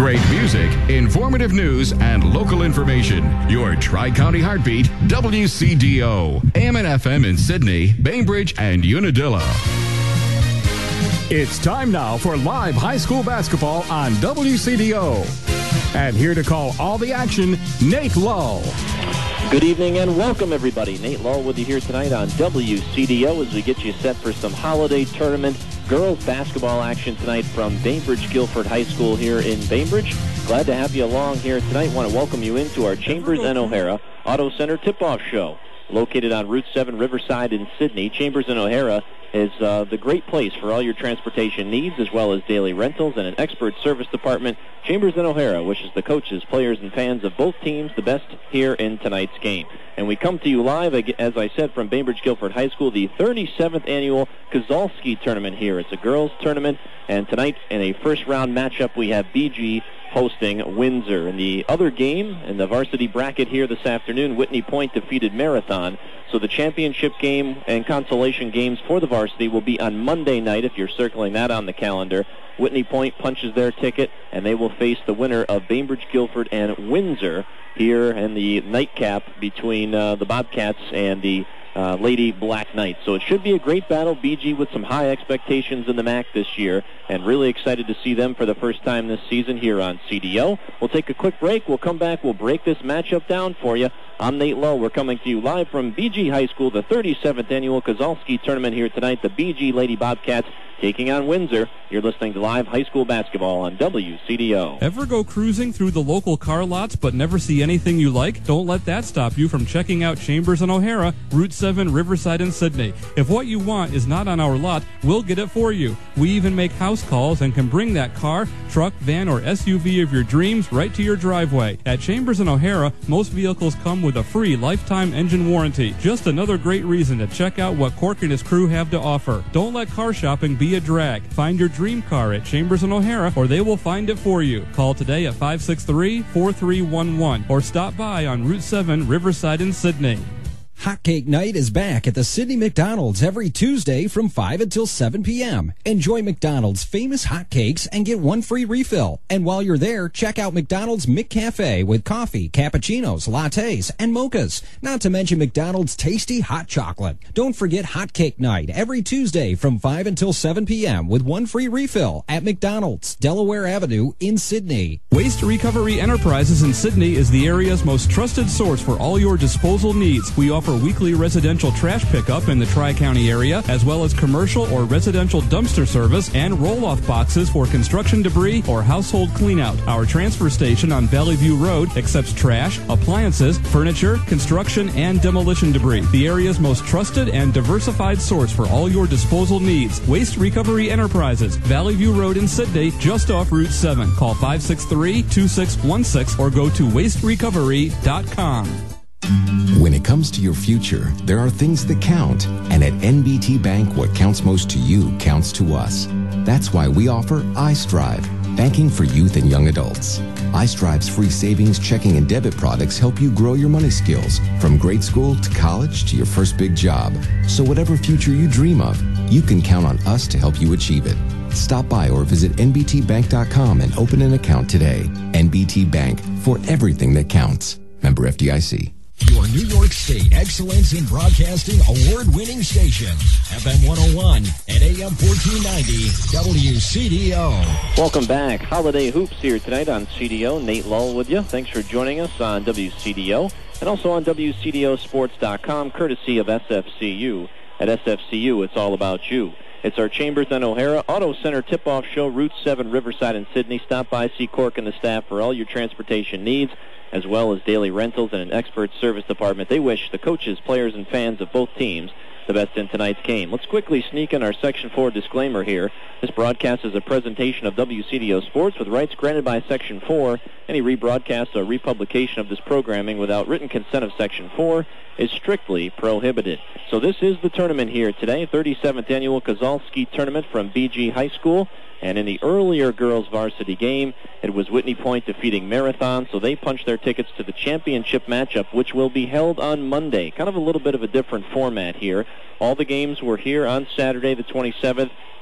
Great music, informative news, and local information. Your Tri-County Heartbeat, WCDO. AM and FM in Sydney, Bainbridge, and Unadilla. It's time now for live high school basketball on WCDO. And here to call all the action, Nate Lull. Good evening and welcome, everybody. Nate Lull with you here tonight on WCDO as we get you set for some holiday tournament girls basketball action tonight from Bainbridge Guilford High School here in Bainbridge. Glad to have you along here tonight. Want to welcome you into our Chambers and O'Hara Auto Center tip-off show. Located on Route 7 Riverside in Sydney, Chambers and O'Hara is the great place for all your transportation needs, as well as daily rentals and an expert service department. Chambers and O'Hara wishes the coaches, players, and fans of both teams the best here in tonight's game. And we come to you live, as I said, from Bainbridge Guilford High School, the 37th annual Kozolski tournament here. It's a girls tournament, and tonight in a first-round matchup, we have BG hosting Windsor. In the other game, in the varsity bracket here this afternoon, Whitney Point defeated Marathon. So the championship game and consolation games for the varsity will be on Monday night, if you're circling that on the calendar. Whitney Point punches their ticket, and they will face the winner of Bainbridge Guilford and Windsor here in the nightcap between the Bobcats and the Lady Black Knights. So it should be a great battle. BG with some high expectations in the MAC this year, and really excited to see them for the first time this season here on CDO. We'll take a quick break. We'll come back. We'll break this matchup down for you. I'm Nate Lull. We're coming to you live from BG High School, the 37th annual Kozolski tournament here tonight. The BG Lady Bobcats taking on Windsor. You're listening to live high school basketball on WCDO. Ever go cruising through the local car lots but never see anything you like? Don't let that stop you from checking out Chambers and O'Hara, Route 7, Riverside, and Sydney. If what you want is not on our lot, we'll get it for you. We even make house calls and can bring that car, truck, van, or SUV of your dreams right to your driveway. At Chambers and O'Hara, most vehicles come with a free lifetime engine warranty. Just another great reason to check out what Cork and his crew have to offer. Don't let car shopping be a drag. Find your dream car at Chambers and O'Hara, or they will find it for you. Call today at 563-4311 or stop by on Route 7, Riverside in Sydney. Hotcake Night is back at the Sydney McDonald's every Tuesday from 5 until 7 p.m. Enjoy McDonald's famous hotcakes and get one free refill. And while you're there, check out McDonald's McCafe with coffee, cappuccinos, lattes, and mochas. Not to mention McDonald's tasty hot chocolate. Don't forget Hotcake Night every Tuesday from 5 until 7 p.m. with one free refill at McDonald's, Delaware Avenue in Sydney. Waste Recovery Enterprises in Sydney is the area's most trusted source for all your disposal needs. We offer weekly residential trash pickup in the Tri-County area, as well as commercial or residential dumpster service and roll-off boxes for construction debris or household cleanout. Our transfer station on Valley View Road accepts trash, appliances, furniture, construction, and demolition debris. The area's most trusted and diversified source for all your disposal needs. Waste Recovery Enterprises, Valley View Road in Sydney, just off Route 7. Call 563-2616 or go to wasterecovery.com. When it comes to your future, there are things that count. And at NBT Bank, what counts most to you counts to us. That's why we offer iStrive, banking for youth and young adults. iStrive's free savings, checking, and debit products help you grow your money skills from grade school to college to your first big job. So whatever future you dream of, you can count on us to help you achieve it. Stop by or visit nbtbank.com and open an account today. NBT Bank, for everything that counts. Member FDIC. Your New York State Excellence in Broadcasting award-winning station, FM 101 and AM 1490, WCDO. Welcome back. Holiday Hoops here tonight on CDO. Nate Lull with you. Thanks for joining us on WCDO and also on WCDOsports.com, courtesy of SFCU. At SFCU, it's all about you. It's our Chambers and O'Hara Auto Center tip-off show, Route 7, Riverside and Sydney. Stop by, see Cork and the staff for all your transportation needs, as well as daily rentals and an expert service department. They wish the coaches, players, and fans of both teams the best in tonight's game. Let's quickly sneak in our Section 4 disclaimer here. This broadcast is a presentation of WCDO Sports with rights granted by Section 4. Any rebroadcast or republication of this programming without written consent of Section 4 is strictly prohibited. So this is the tournament here today, 37th Annual Kozolski Tournament from BG High School. And in the earlier girls varsity game, it was Whitney Point defeating Marathon, so they punched their tickets to the championship matchup, which will be held on Monday. Kind of a little bit of a different format here. All the games were here on Saturday the 27th,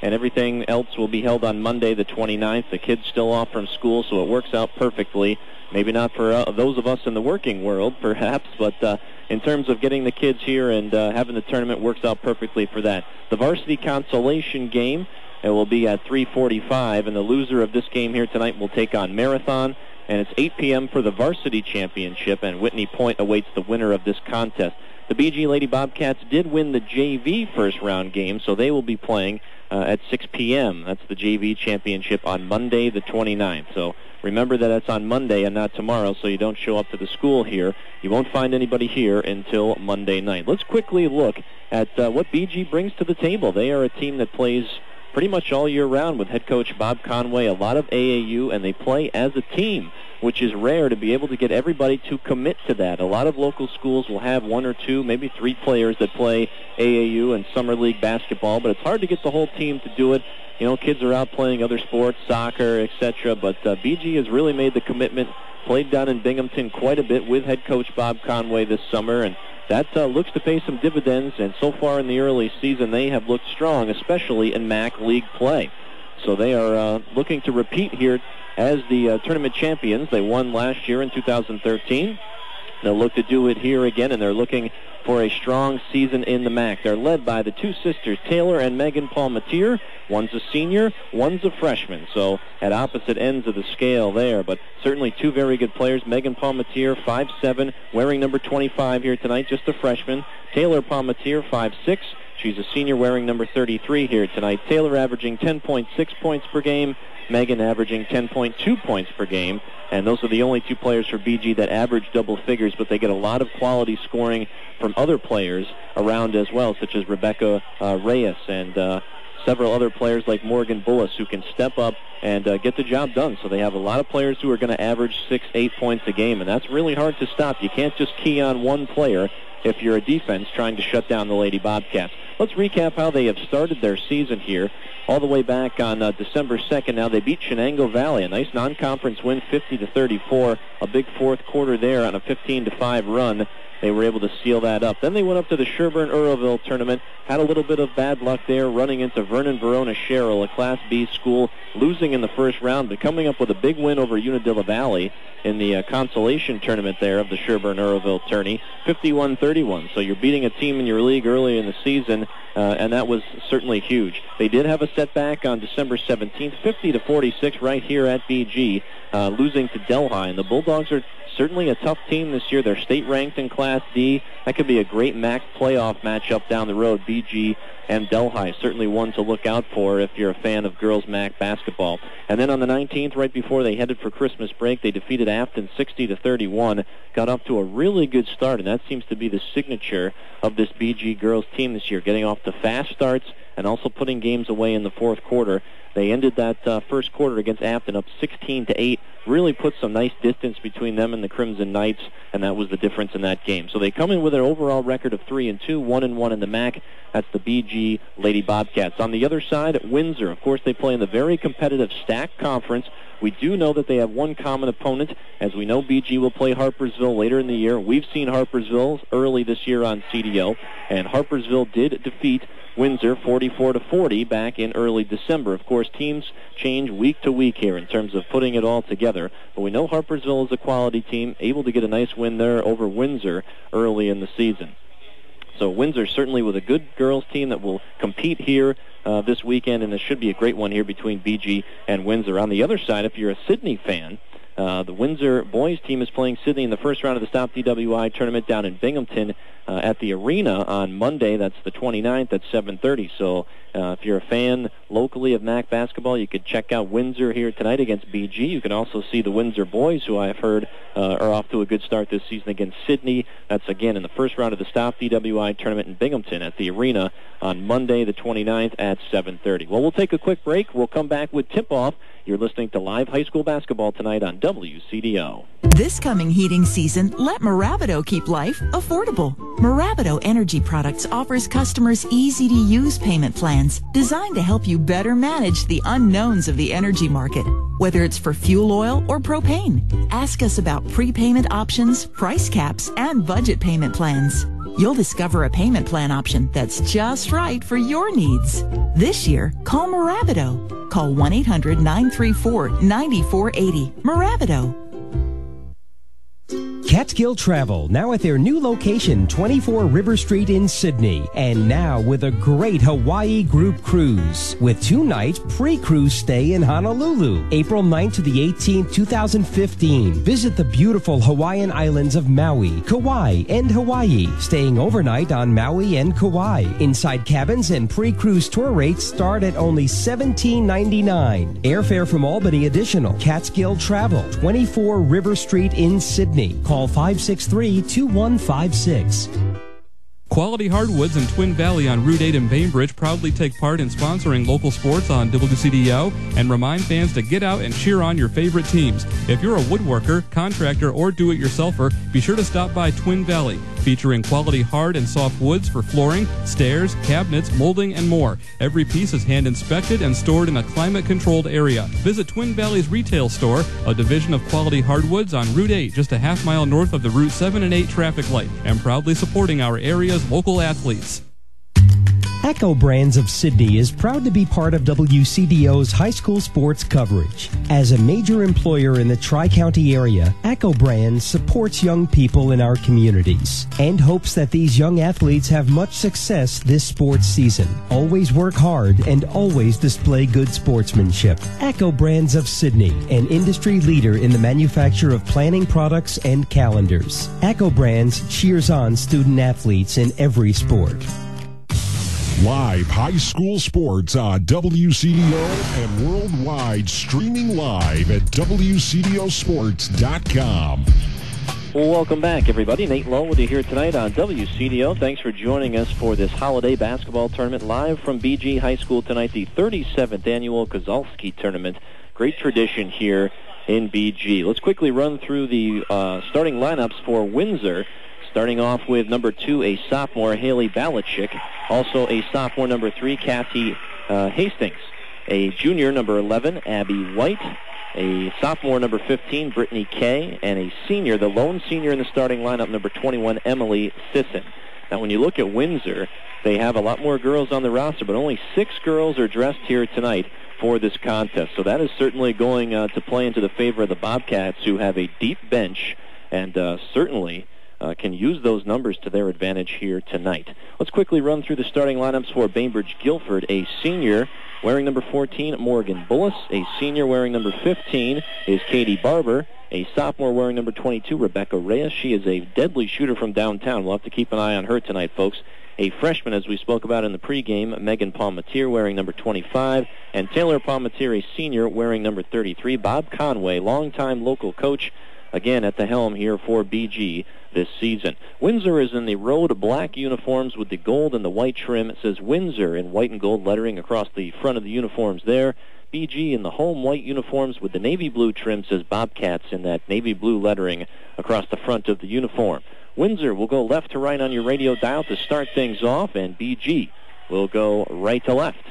and everything else will be held on Monday the 29th. The kids still off from school, so it works out perfectly. Maybe not for those of us in the working world, perhaps, but in terms of getting the kids here and having the tournament, works out perfectly for that. The varsity consolation game, it will be at 3:45, and the loser of this game here tonight will take on Marathon, and it's 8 p.m. for the varsity championship, and Whitney Point awaits the winner of this contest. The BG Lady Bobcats did win the JV first-round game, so they will be playing at 6 p.m. That's the JV championship on Monday the 29th. So remember that it's on Monday and not tomorrow, so you don't show up to the school here. You won't find anybody here until Monday night. Let's quickly look at what BG brings to the table. They are a team that plays pretty much all year round with head coach Bob Conway, a lot of AAU, and they play as a team, which is rare to be able to get everybody to commit to that. A lot of local schools will have 1 or 2, maybe 3 players that play AAU and summer league basketball, but it's hard to get the whole team to do it. You know, kids are out playing other sports, soccer, etc., but BG has really made the commitment, played down in Binghamton quite a bit with head coach Bob Conway this summer, and that looks to pay some dividends, and so far in the early season they have looked strong, especially in MAC League play. So they are looking to repeat here as the tournament champions. They won last year in 2013. They'll look to do it here again, and they're looking for a strong season in the MAC. They're led by the two sisters, Taylor and Megan Palmatier. One's a senior, one's a freshman, so at opposite ends of the scale there, but certainly two very good players. Megan Palmatier, 5'7", wearing number 25 here tonight, just a freshman. Taylor Palmatier, 5'6", she's a senior, wearing number 33 here tonight. Taylor averaging 10.6 points per game, Megan averaging 10.2 points per game, and those are the only two players for BG that average double figures, but they get a lot of quality scoring from other players around as well, such as Rebecca Reyes and several other players like Morgan Bullis who can step up and get the job done. So they have a lot of players who are going to average 6-8 points a game, and that's really hard to stop. You can't just key on one player if you're a defense trying to shut down the Lady Bobcats. Let's recap how they have started their season here. All the way back on December 2nd now, they beat Shenango Valley, a nice non-conference win, 50-34, a big fourth quarter there on a 15-5 run. They were able to seal that up. Then they went up to the Sherburne-Earlville tournament, had a little bit of bad luck there, running into Vernon Verona Sherrill, a Class B school, losing in the first round, but coming up with a big win over Unadilla Valley in the consolation tournament there of the Sherburne-Earlville tourney, 51-31. So you're beating a team in your league early in the season, and that was certainly huge. They did have a setback on December 17th, 50-46 right here at BG, losing to Delhi, and the Bulldogs are certainly a tough team this year. They're state-ranked in Class D. That could be a great MAC playoff matchup down the road, BG and Delhi. Certainly one to look out for if you're a fan of girls MAC basketball. And then on the 19th, right before they headed for Christmas break, they defeated Afton 60-31. Got off to a really good start, and that seems to be the signature of this BG girls team this year, getting off to fast starts and also putting games away in the fourth quarter. They ended that first quarter against Afton up 16-8, really put some nice distance between them and the Crimson Knights, and that was the difference in that game. So they come in with an overall record of 3-2, 1-1 in the MAC. That's the BG Lady Bobcats. On the other side, Windsor, of course, they play in the very competitive STAC conference. We do know that they have one common opponent. As we know, BG will play Harpersville later in the year. We've seen Harpersville early this year on CDO, and Harpersville did defeat Windsor 44-40 back in early December. Of course, teams change week to week here in terms of putting it all together, but we know Harpersville is a quality team, able to get a nice win there over Windsor early in the season. So Windsor certainly with a good girls team that will compete here this weekend, and this should be a great one here between BG and Windsor. On the other side, if you're a Sydney fan, the Windsor boys team is playing Sydney in the first round of the Stop DWI tournament down in Binghamton at the arena on Monday. That's the 29th at 7:30. So if you're a fan locally of MAC basketball, you could check out Windsor here tonight against BG. You can also see the Windsor boys, who I've heard are off to a good start this season against Sydney. That's again in the first round of the Stop DWI tournament in Binghamton at the arena on Monday the 29th at 7:30. Well, we'll take a quick break. We'll come back with tip-off. You're listening to live high school basketball tonight on WCDO. This coming heating season, let Maravido keep life affordable. Maravido Energy Products offers customers easy-to-use payment plans designed to help you better manage the unknowns of the energy market. Whether it's for fuel oil or propane, ask us about prepayment options, price caps, and budget payment plans. You'll discover a payment plan option that's just right for your needs. This year, call Moravito. Call 1-800-934-9480. Moravito. Catskill Travel, now at their new location, 24 River Street in Sydney. And now with a great Hawaii group cruise with 2-night pre-cruise stay in Honolulu, April 9th to the 18th, 2015. Visit the beautiful Hawaiian islands of Maui, Kauai, and Hawaii, staying overnight on Maui and Kauai. Inside cabins and pre-cruise tour rates start at only $17.99. Airfare from Albany additional. Catskill Travel, 24 River Street in Sydney. Call 563-2156. Quality Hardwoods in Twin Valley on Route 8 in Bainbridge proudly take part in sponsoring local sports on WCDO and remind fans to get out and cheer on your favorite teams. If you're a woodworker, contractor, or do-it-yourselfer, be sure to stop by Twin Valley, featuring quality hard and soft woods for flooring, stairs, cabinets, molding, and more. Every piece is hand-inspected and stored in a climate-controlled area. Visit Twin Valley's retail store, a division of Quality Hardwoods on Route 8, just a half-mile north of the Route 7 and 8 traffic light, and proudly supporting our area's local athletes. Echo Brands of Sydney is proud to be part of WCDO's high school sports coverage. As a major employer in the Tri-County area, Echo Brands supports young people in our communities and hopes that these young athletes have much success this sports season. Always work hard and always display good sportsmanship. Echo Brands of Sydney, an industry leader in the manufacture of planning products and calendars. Echo Brands cheers on student athletes in every sport. Live high school sports on WCDO and worldwide, streaming live at WCDOsports.com. Welcome back, everybody. Nate Lowe with you here tonight on WCDO. Thanks for joining us for this holiday basketball tournament live from BG High School tonight, the 37th annual Kozalski Tournament. Great tradition here in BG. Let's quickly run through the starting lineups for Windsor. Starting off with number 2, a sophomore, Haley Balichik. Also a sophomore, number 3, Kathy Hastings. A junior, number 11, Abby White. A sophomore, number 15, Brittany Kay. And a senior, the lone senior in the starting lineup, number 21, Emily Sisson. Now, when you look at Windsor, they have a lot more girls on the roster, but only 6 girls are dressed here tonight for this contest. So that is certainly going to play into the favor of the Bobcats, who have a deep bench and certainly can use those numbers to their advantage here tonight. Let's quickly run through the starting lineups for Bainbridge Guilford. A senior wearing number 14, Morgan Bullis. A senior wearing number 15 is Katie Barber. A sophomore wearing number 22, Rebecca Reyes. She is a deadly shooter from downtown. We'll have to keep an eye on her tonight, folks. A freshman, as we spoke about in the pregame, Megan Palmatier wearing number 25, and Taylor Palmatier, a senior, wearing number 33. Bob Conway, longtime local coach, again at the helm here for BG this season. Windsor is in the road black uniforms with the gold and the white trim. It says Windsor in white and gold lettering across the front of the uniforms there. BG in the home white uniforms with the navy blue trim, says Bobcats in that navy blue lettering across the front of the uniform. Windsor will go left to right on your radio dial to start things off, and BG will go right to left.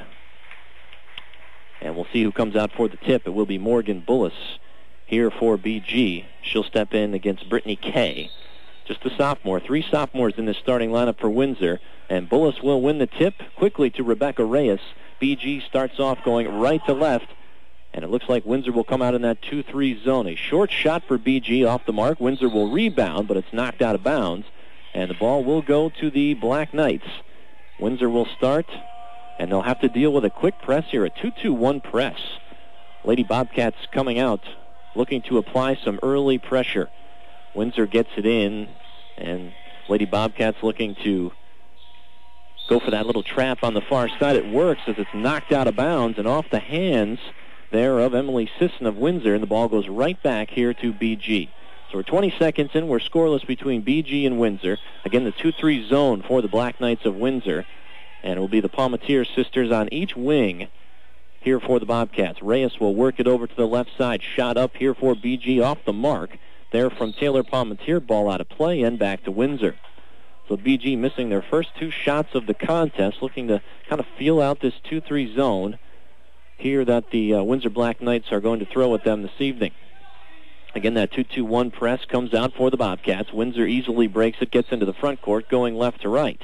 And we'll see who comes out for the tip. It will be Morgan Bullis here for BG. She'll step in against Brittany Kay. Just a sophomore. 3 sophomores in the starting lineup for Windsor. And Bullis will win the tip quickly to Rebecca Reyes. BG starts off going right to left. And it looks like Windsor will come out in that 2-3 zone. A short shot for BG off the mark. Windsor will rebound, but it's knocked out of bounds. And the ball will go to the Black Knights. Windsor will start, and they'll have to deal with a quick press here, a 2-2-1 press. Lady Bobcats coming out, looking to apply some early pressure. Windsor gets it in, and Lady Bobcats looking to go for that little trap on the far side. It works as it's knocked out of bounds and off the hands there of Emily Sisson of Windsor, and the ball goes right back here to BG. So we're 20 seconds in. We're scoreless between BG and Windsor. Again, the 2-3 zone for the Black Knights of Windsor, and it will be the Palmatier sisters on each wing here for the Bobcats. Reyes will work it over to the left side. Shot up here for BG off the mark. There from Taylor Palmatier, ball out of play and back to Windsor. So BG missing their first 2 shots of the contest, looking to kind of feel out this 2-3 zone here that the Windsor Black Knights are going to throw at them this evening. Again, that 2-2-1 press comes out for the Bobcats. Windsor easily breaks it, gets into the front court, going left to right.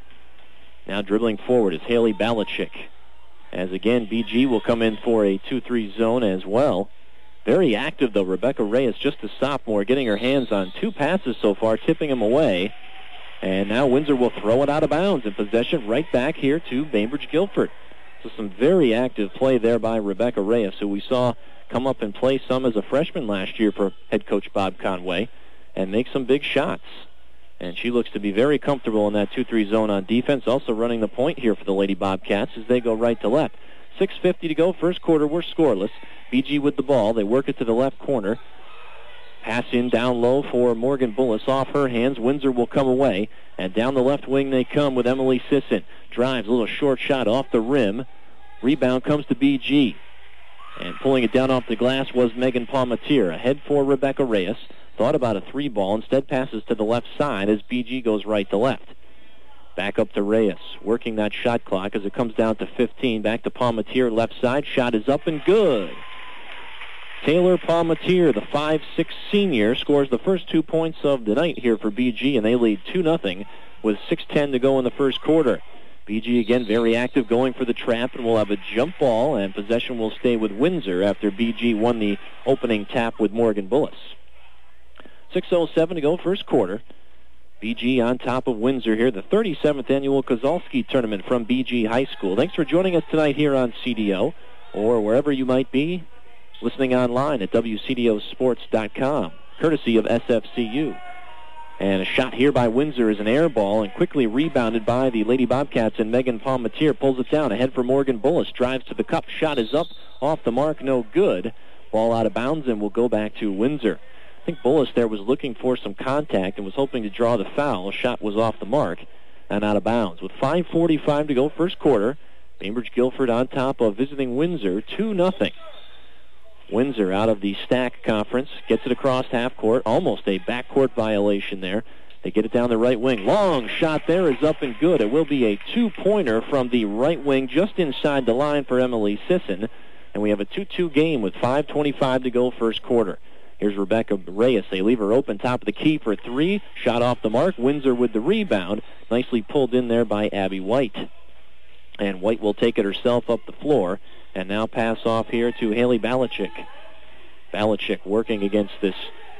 Now dribbling forward is Haley Balichik. As again, BG will come in for a 2-3 zone as well. Very active, though, Rebecca Reyes, just a sophomore, getting her hands on 2 passes so far, tipping them away. And now Windsor will throw it out of bounds, and possession right back here to Bainbridge Guilford. So some very active play there by Rebecca Reyes, who we saw come up and play some as a freshman last year for head coach Bob Conway and make some big shots. And she looks to be very comfortable in that 2-3 zone on defense, also running the point here for the Lady Bobcats as they go right to left. 6:50 to go, first quarter, we're scoreless. BG with the ball, they work it to the left corner. Pass in down low for Morgan Bullis, off her hands. Windsor will come away, and down the left wing they come with Emily Sisson. Drives, a little short shot off the rim. Rebound comes to BG. And pulling it down off the glass was Megan Palmatier. Ahead for Rebecca Reyes. Thought about a 3-ball, instead passes to the left side as BG goes right to left. Back up to Reyes, working that shot clock as it comes down to 15. Back to Palmatier, left side. Shot is up and good. Taylor Palmatier, the 5'6" senior, scores the first 2 points of the night here for BG, and they lead 2-0 with 6:10 to go in the first quarter. BG again very active, going for the trap, and we'll have a jump ball, and possession will stay with Windsor after BG won the opening tap with Morgan Bullis. 6:07 to go, first quarter. BG on top of Windsor here, the 37th annual Kozalski tournament from BG High School. Thanks for joining us tonight here on CDO, or wherever you might be, listening online at WCDOsports.com, courtesy of SFCU. And a shot here by Windsor is an air ball, and quickly rebounded by the Lady Bobcats, and Megan Palmatier pulls it down. Ahead for Morgan Bullis, drives to the cup, shot is up, off the mark, no good. Ball out of bounds and will go back to Windsor. I think Bullis there was looking for some contact and was hoping to draw the foul. Shot was off the mark and out of bounds. With 5:45 to go, first quarter, Bainbridge Guilford on top of visiting Windsor, 2-0. Windsor out of the Stack Conference, gets it across half court, almost a backcourt violation there. They get it down the right wing. Long shot there is up and good. It will be a 2-pointer from the right wing just inside the line for Emily Sisson. And we have a 2-2 game with 5:25 to go first quarter. Here's Rebecca Reyes. They leave her open top of the key for 3. Shot off the mark. Windsor with the rebound. Nicely pulled in there by Abby White. And White will take it herself up the floor. And now pass off here to Haley Balichik. Balichik working against this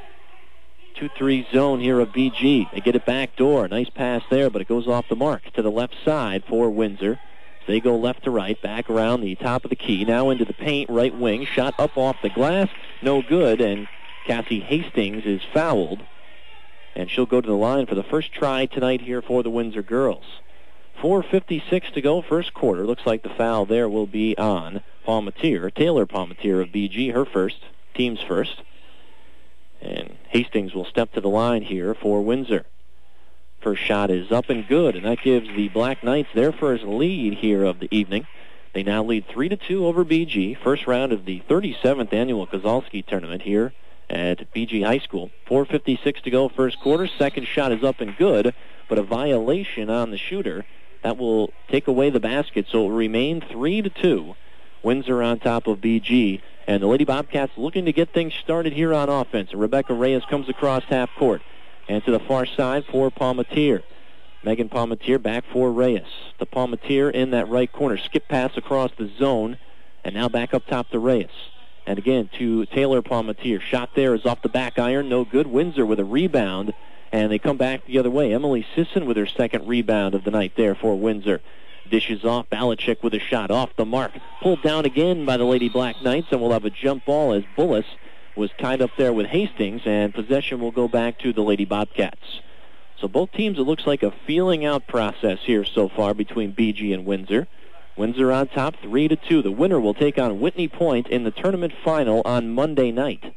2-3 zone here of BG. They get it back door. Nice pass there, but it goes off the mark to the left side for Windsor. They go left to right, back around the top of the key. Now into the paint, right wing. Shot up off the glass. No good, and Cassie Hastings is fouled. And she'll go to the line for the first try tonight here for the Windsor girls. 4:56 to go, first quarter. Looks like the foul there will be on Palmatier, Taylor Palmatier of BG, her first, team's first. And Hastings will step to the line here for Windsor. First shot is up and good, and that gives the Black Knights their first lead here of the evening. They now lead 3-2 over BG, first round of the 37th annual Kozalski tournament here at BG High School. 4:56 to go, first quarter. Second shot is up and good, but a violation on the shooter. That will take away the basket, so it will remain 3-2. Windsor on top of BG. And the Lady Bobcats looking to get things started here on offense. And Rebecca Reyes comes across half court. And to the far side for Palmatier. Megan Palmatier back for Reyes. The Palmatier in that right corner. Skip pass across the zone. And now back up top to Reyes. And again to Taylor Palmatier. Shot there is off the back iron. No good. Windsor with a rebound. And they come back the other way. Emily Sisson with her second rebound of the night there for Windsor. Dishes off. Balichik with a shot off the mark. Pulled down again by the Lady Black Knights, and we'll have a jump ball as Bullis was tied up there with Hastings, and possession will go back to the Lady Bobcats. So both teams, it looks like a feeling out process here so far between BG and Windsor. Windsor on top 3-2. The winner will take on Whitney Point in the tournament final on Monday night.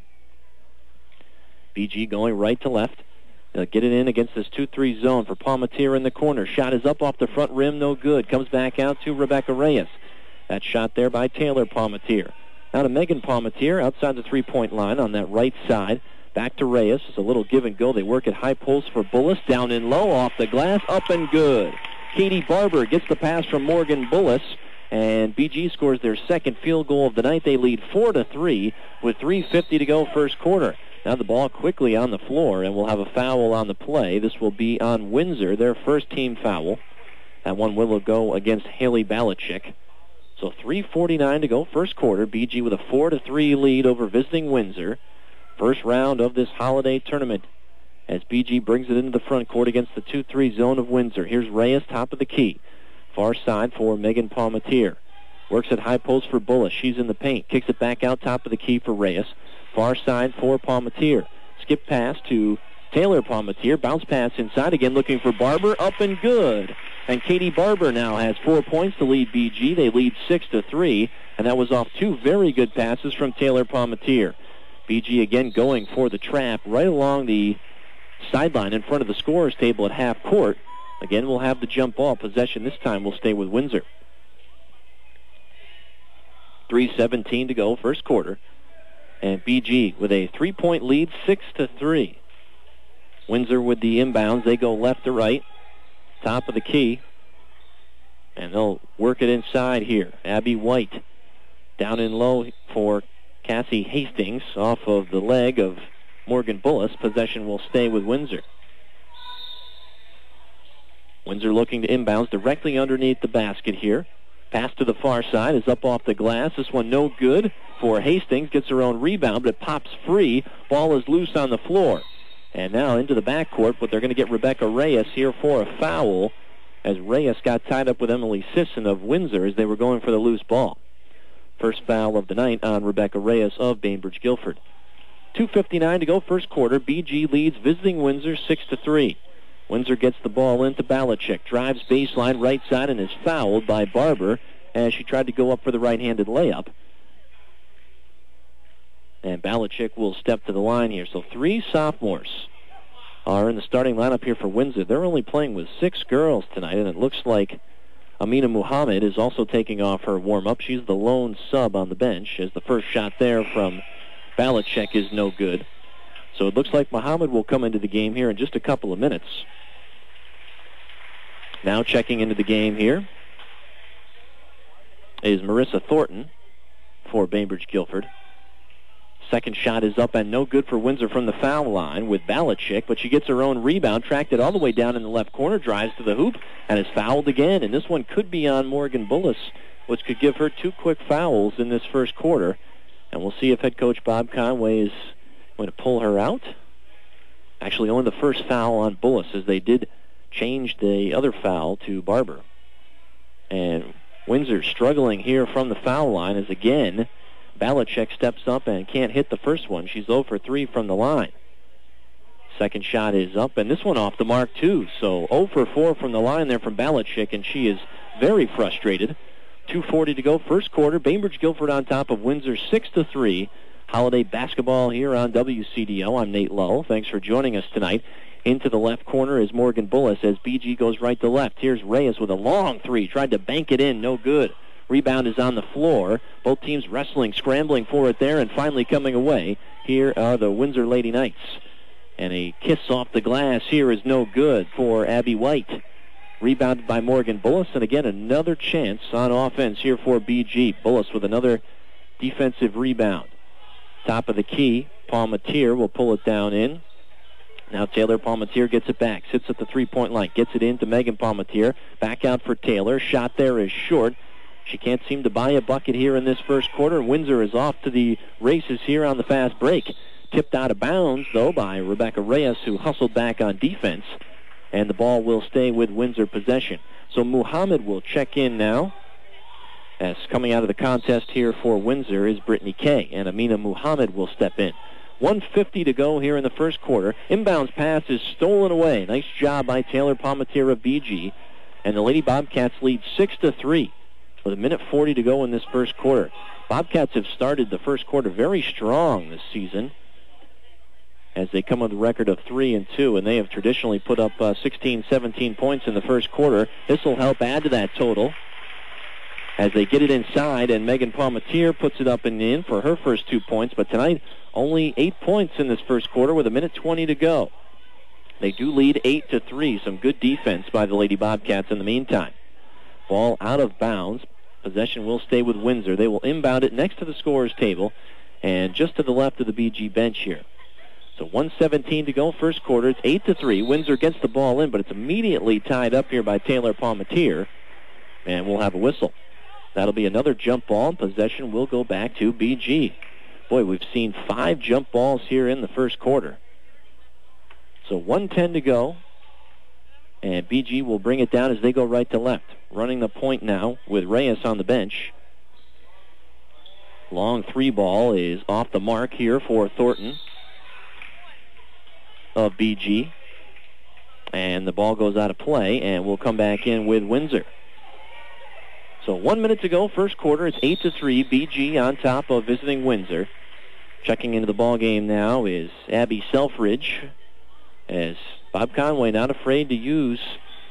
BG going right to left. They'll get it in against this 2-3 zone for Palmatier in the corner. Shot is up off the front rim, no good. Comes back out to Rebecca Reyes. That shot there by Taylor Palmatier. Now to Megan Palmatier outside the three-point line on that right side. Back to Reyes. It's a little give and go. They work at high post for Bullis. Down in low, off the glass, up and good. Katie Barber gets the pass from Morgan Bullis. And BG scores their second field goal of the night. They lead 4-3 with 3:50 to go first quarter. Now the ball quickly on the floor, and we'll have a foul on the play. This will be on Windsor, their first team foul. That one will go against Haley Balichik. So 3:49 to go, first quarter. BG with a 4-3 lead over visiting Windsor. First round of this holiday tournament as BG brings it into the front court against the 2-3 zone of Windsor. Here's Reyes, top of the key. Far side for Megan Palmatier. Works at high post for Bullis. She's in the paint. Kicks it back out top of the key for Reyes. Far side for Palmatier. Skip pass to Taylor Palmatier. Bounce pass inside again looking for Barber. Up and good. And Katie Barber now has 4 points to lead BG. They lead 6-3. And that was off two very good passes from Taylor Palmatier. BG again going for the trap right along the sideline in front of the scorer's table at half court. Again, we'll have the jump ball. Possession this time will stay with Windsor. 3:17 to go, first quarter. And BG with a 3-point lead, 6-3. Windsor with the inbounds. They go left to right. Top of the key. And they'll work it inside here. Abby White down in low for Cassie Hastings off of the leg of Morgan Bullis. Possession will stay with Windsor. Windsor looking to inbounds directly underneath the basket here. Pass to the far side is up off the glass. This one no good for Hastings. Gets her own rebound, but it pops free. Ball is loose on the floor. And now into the backcourt, but they're going to get Rebecca Reyes here for a foul as Reyes got tied up with Emily Sisson of Windsor as they were going for the loose ball. First foul of the night on Rebecca Reyes of Bainbridge Guilford. 2:59 to go, first quarter. BG leads visiting Windsor 6-3. Windsor gets the ball into Balichik. Drives baseline right side and is fouled by Barber as she tried to go up for the right-handed layup. And Balichik will step to the line here. So 3 sophomores are in the starting lineup here for Windsor. They're only playing with 6 girls tonight, and it looks like Amina Muhammad is also taking off her warm-up. She's the lone sub on the bench as the first shot there from Balichik is no good. So it looks like Muhammad will come into the game here in just a couple of minutes. Now checking into the game here is Marissa Thornton for Bainbridge Guilford. Second shot is up and no good for Windsor from the foul line with Balichik, but she gets her own rebound, tracked it all the way down in the left corner, drives to the hoop, and is fouled again. And this one could be on Morgan Bullis, which could give her 2 quick fouls in this first quarter. And we'll see if head coach Bob Conway is going to pull her out. Actually, only the first foul on Bullis, as they did change the other foul to Barber. And Windsor struggling here from the foul line as again Balichik steps up and can't hit the first one. She's 0 for 3 from the line. Second shot is up, and this one off the mark too. So 0 for 4 from the line there from Balichik, and she is very frustrated. 2:40 to go, first quarter. Bainbridge Guilford on top of Windsor 6-3. Holiday basketball here on WCDO. I'm Nate Lowe. Thanks for joining us tonight. Into the left corner is Morgan Bullis as BG goes right to left. Here's Reyes with a long three. Tried to bank it in. No good. Rebound is on the floor. Both teams wrestling, scrambling for it there, and finally coming away. Here are the Windsor Lady Knights. And a kiss off the glass here is no good for Abby White. Rebounded by Morgan Bullis, and again another chance on offense here for BG. Bullis with another defensive rebound. Top of the key, Palmatier will pull it down in. Now Taylor Palmatier gets it back, sits at the three-point line, gets it in to Megan Palmatier. Back out for Taylor. Shot there is short. She can't seem to buy a bucket here in this first quarter. Windsor is off to the races here on the fast break. Tipped out of bounds, though, by Rebecca Reyes, who hustled back on defense. And the ball will stay with Windsor possession. So Muhammad will check in now. As coming out of the contest here for Windsor is Brittany Kay, and Amina Muhammad will step in. 1:50 to go here in the first quarter. Inbounds pass is stolen away. Nice job by Taylor Palmatier of BG. And the Lady Bobcats lead 6-3 with 1:40 to go in this first quarter. Bobcats have started the first quarter very strong this season as they come with a record of 3-2, and they have traditionally put up 16, 17 points in the first quarter. This will help add to that total as they get it inside, and Megan Palmatier puts it up and in for her first 2 points, but tonight only 8 points in this first quarter with 1:20 to go. They do lead 8-3. Some good defense by the Lady Bobcats in the meantime. Ball out of bounds. Possession will stay with Windsor. They will inbound it next to the scorer's table and just to the left of the BG bench here. So 1:17 to go, first quarter. It's 8-3. Windsor gets the ball in, but it's immediately tied up here by Taylor Palmatier. And we'll have a whistle. That'll be another jump ball, and possession will go back to BG. Boy, we've seen 5 jump balls here in the first quarter. So 1:10 to go. And BG will bring it down as they go right to left. Running the point now with Reyes on the bench. Long 3 ball is off the mark here for Thornton of BG. And the ball goes out of play, and we'll come back in with Windsor. So 1 minute to go, first quarter. It's 8-3. BG on top of visiting Windsor. Checking into the ball game now is Abby Selfridge, as Bob Conway not afraid to use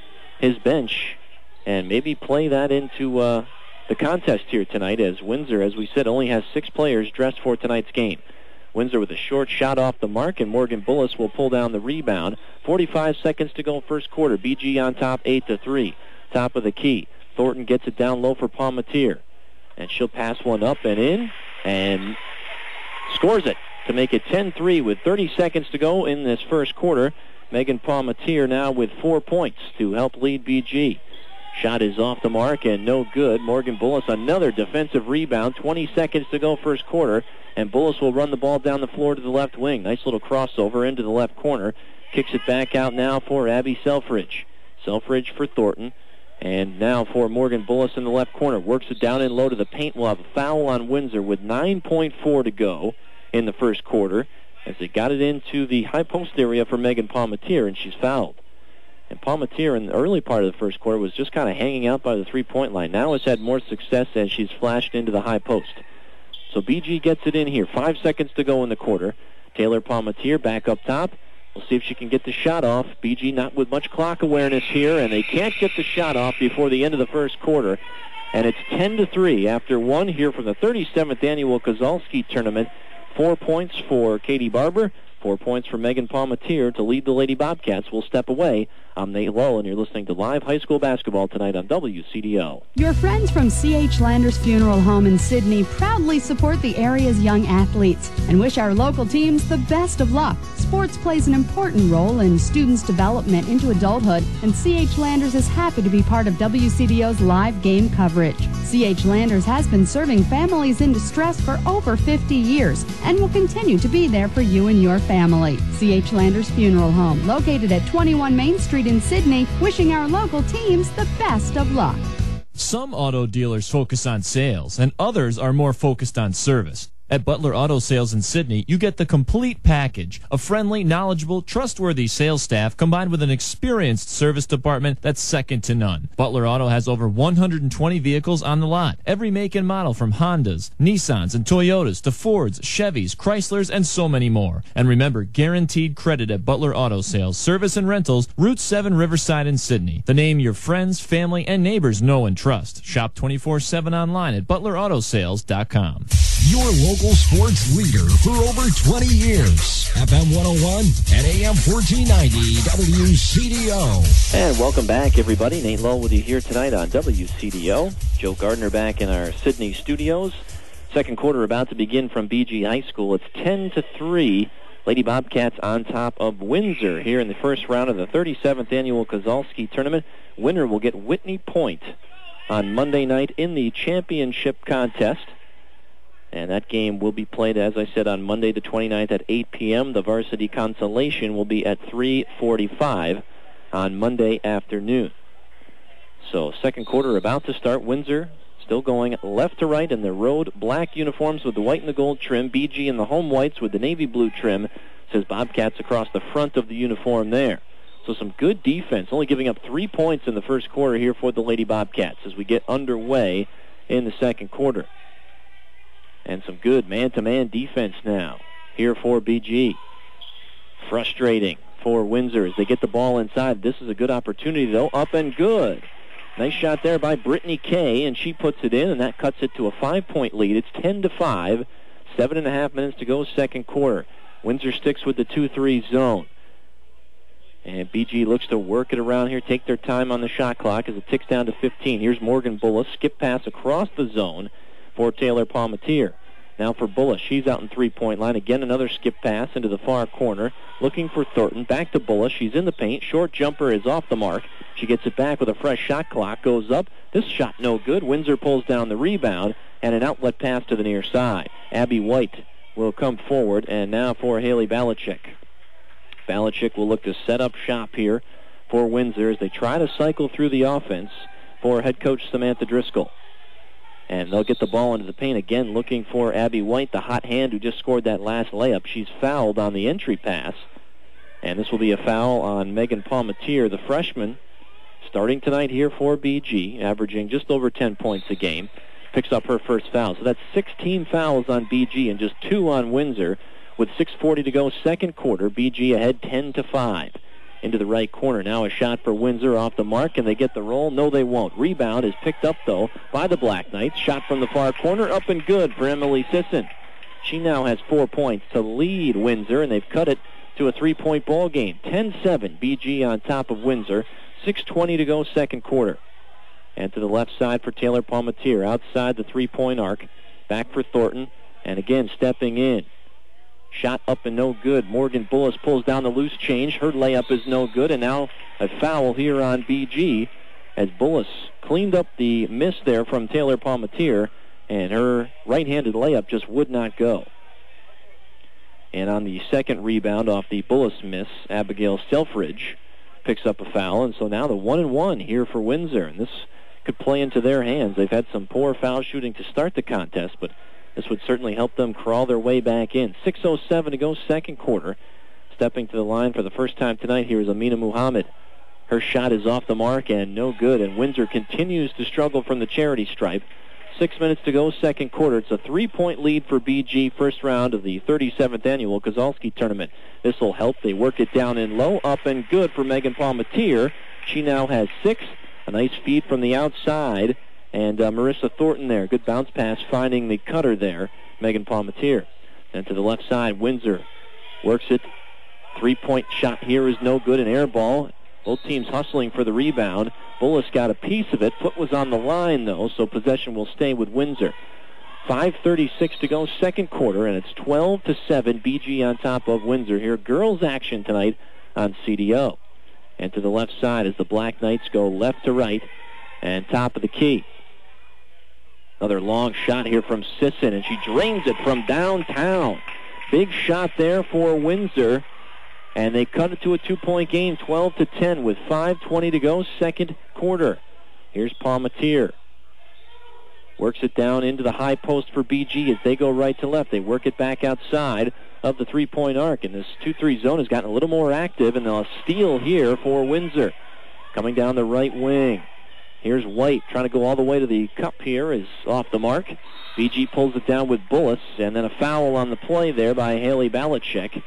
his bench and maybe play that into the contest here tonight, as Windsor, as we said, only has 6 players dressed for tonight's game. Windsor with a short shot off the mark, and Morgan Bullis will pull down the rebound. 45 seconds to go first quarter. BG on top 8-3. Top of the key. Thornton gets it down low for Palmatier. And she'll pass one up and in and scores it to make it 10-3 with 30 seconds to go in this first quarter. Megan Palmatier now with 4 points to help lead BG. Shot is off the mark and no good. Morgan Bullis, another defensive rebound. 20 seconds to go first quarter. And Bullis will run the ball down the floor to the left wing. Nice little crossover into the left corner. Kicks it back out now for Abby Selfridge. Selfridge for Thornton. And now for Morgan Bullis in the left corner. Works it down in low to the paint. We'll have a foul on Windsor with 9.4 to go in the first quarter, as they got it into the high post area for Megan Palmatier, and she's fouled. And Palmatier in the early part of the first quarter was just kind of hanging out by the three-point line. Now has had more success as she's flashed into the high post. So BG gets it in here. 5 seconds to go in the quarter. Taylor Palmatier back up top. We'll see if she can get the shot off. BG not with much clock awareness here, and they can't get the shot off before the end of the first quarter. And it's 10-3 after 1 here from the 37th annual Kozalski tournament. 4 points for Katie Barber, 4 points for Megan Palmatier to lead the Lady Bobcats. We'll step away. I'm Nate Lowe, and you're listening to live high school basketball tonight on WCDO. Your friends from C.H. Landers Funeral Home in Sydney proudly support the area's young athletes and wish our local teams the best of luck. Sports plays an important role in students' development into adulthood, and C.H. Landers is happy to be part of WCDO's live game coverage. C.H. Landers has been serving families in distress for over 50 years and will continue to be there for you and your family. C.H. Landers Funeral Home, located at 21 Main Street in Sydney, wishing our local teams the best of luck. Some auto dealers focus on sales, and others are more focused on service. At Butler Auto Sales in Sydney, you get the complete package. A friendly, knowledgeable, trustworthy sales staff combined with an experienced service department that's second to none. Butler Auto has over 120 vehicles on the lot. Every make and model from Hondas, Nissans, and Toyotas to Fords, Chevys, Chryslers, and so many more. And remember, guaranteed credit at Butler Auto Sales, Service and Rentals, Route 7 Riverside in Sydney. The name your friends, family, and neighbors know and trust. Shop 24/7 online at ButlerAutoSales.com. Your local sports leader for over 20 years. FM 101 and AM 1490 WCDO. And welcome back, everybody. Nate Lowe with you here tonight on WCDO. Joe Gardner back in our Sydney studios. Second quarter about to begin from BG High School. It's 10-3. Lady Bobcats on top of Windsor here in the first round of the 37th annual Kozalski tournament. Winner will get Whitney Point on Monday night in the championship contest. And that game will be played, as I said, on Monday the 29th at 8 p.m. The varsity consolation will be at 3:45 on Monday afternoon. So second quarter about to start. Windsor still going left to right in their road black uniforms with the white and the gold trim. BG in the home whites with the navy blue trim. Says Bobcats across the front of the uniform there. So some good defense, only giving up 3 points in the first quarter here for the Lady Bobcats as we get underway in the second quarter. And some good man-to-man defense now here for BG. Frustrating for Windsor as they get the ball inside. This is a good opportunity, though. Up and good. Nice shot there by Brittany Kay, and she puts it in, and that cuts it to a 5-point lead. It's 10-5. 7.5 minutes to go, second quarter. Windsor sticks with the 2-3 zone. And BG looks to work it around here, take their time on the shot clock as it ticks down to 15. Here's Morgan Bullis. Skip pass across the zone for Taylor Palmatier. Now for Bullis. She's out in three-point line. Again, another skip pass into the far corner. Looking for Thornton. Back to Bullis. She's in the paint. Short jumper is off the mark. She gets it back with a fresh shot clock. Goes up. This shot no good. Windsor pulls down the rebound. And an outlet pass to the near side. Abby White will come forward. And now for Haley Balichik. Balichik will look to set up shop here for Windsor as they try to cycle through the offense for head coach Samantha Driscoll. And they'll get the ball into the paint again, looking for Abby White, the hot hand who just scored that last layup. She's fouled on the entry pass. And this will be a foul on Megan Palmatier, the freshman, starting tonight here for BG, averaging just over 10 points a game. Picks up her first foul. So that's 16 fouls on BG and just 2 on Windsor. With 6:40 to go, second quarter, BG ahead 10-5. Into the right corner. Now a shot for Windsor off the mark. Can they get the roll? No, they won't. Rebound is picked up, though, by the Black Knights. Shot from the far corner. Up and good for Emily Sisson. She now has 4 points to lead Windsor, and they've cut it to a 3-point ball game. 10-7, BG on top of Windsor. 6:20 to go, second quarter. And to the left side for Taylor Palmatier. Outside the 3-point arc. Back for Thornton. And again, stepping in. Shot up and no good. Morgan Bullis pulls down the loose change. Her layup is no good. And now a foul here on BG as Bullis cleaned up the miss there from Taylor Palmatier. And her right-handed layup just would not go. And on the second rebound off the Bullis miss, Abigail Selfridge picks up a foul. And so now the 1-1 here for Windsor. And this could play into their hands. They've had some poor foul shooting to start the contest, but this would certainly help them crawl their way back in. 6:07 to go, second quarter. Stepping to the line for the first time tonight here is Amina Muhammad. Her shot is off the mark and no good, and Windsor continues to struggle from the charity stripe. 6 minutes to go, second quarter. It's a 3-point lead for BG, first round of the 37th annual Kozalski tournament. This will help. They work it down in low, up and good for Megan Palmatier. She now has 6. A nice feed from the outside. And Marissa Thornton there. Good bounce pass finding the cutter there, Megan Palmatier. And to the left side, Windsor works it. 3-point shot here is no good, an air ball. Both teams hustling for the rebound. Bullis got a piece of it. Foot was on the line, though, so possession will stay with Windsor. 5:36 to go, second quarter, and it's 12-7, BG on top of Windsor here. Girls action tonight on CDO. And to the left side as the Black Knights go left to right and top of the key. Another long shot here from Sisson, and she drains it from downtown. Big shot there for Windsor, and they cut it to a 2-point game, 12-10, with 5:20 to go, second quarter. Here's Palmatier. Works it down into the high post for BG as they go right to left. They work it back outside of the 3-point arc, and this 2-3 zone has gotten a little more active, and they'll steal here for Windsor. Coming down the right wing. Here's White trying to go all the way to the cup here, is off the mark. BG pulls it down with Bullis, and then a foul on the play there by Haley Balichik.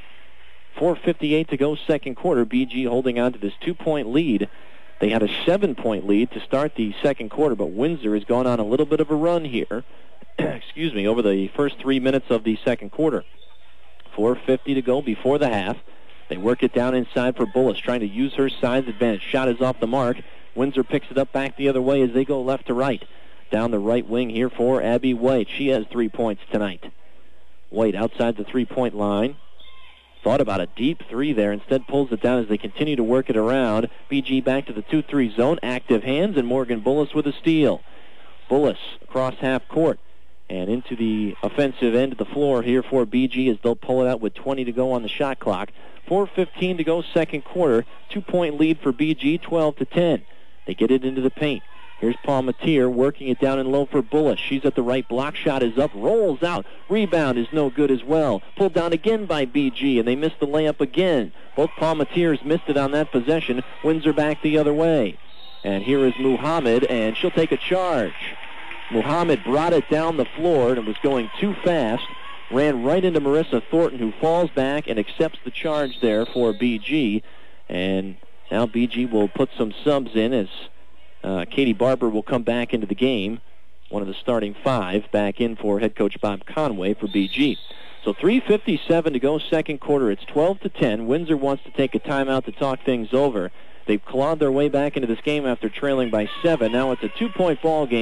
4:58 to go, second quarter. BG holding on to this 2-point lead. They had a 7-point lead to start the second quarter, but Windsor has gone on a little bit of a run here, over the first 3 minutes of the second quarter. 4:50 to go before the half. They work it down inside for Bullis, trying to use her size advantage. Shot is off the mark. Windsor picks it up back the other way as they go left to right. Down the right wing here for Abby White. She has 3 points tonight. White outside the 3-point line. Thought about a deep three there. Instead pulls it down as they continue to work it around. BG back to the 2-3 zone. Active hands, and Morgan Bullis with a steal. Bullis across half court and into the offensive end of the floor here for BG as they'll pull it out with 20 to go on the shot clock. 4:15 to go, second quarter. 2-point lead for BG, 12-10. They get it into the paint. Here's Palmatier working it down in low for Bullis. She's at the right block. Shot is up. Rolls out. Rebound is no good as well. Pulled down again by BG, and they missed the layup again. Both Palmatiers missed it on that possession. Windsor back the other way. And here is Muhammad, and she'll take a charge. Muhammad brought it down the floor, and it was going too fast. Ran right into Marissa Thornton, who falls back and accepts the charge there for BG. And now BG will put some subs in as Katie Barber will come back into the game. One of the starting 5 back in for head coach Bob Conway for BG. So 3:57 to go, second quarter. It's 12-10. Windsor wants to take a timeout to talk things over. They've clawed their way back into this game after trailing by 7. Now it's a 2-point ball game.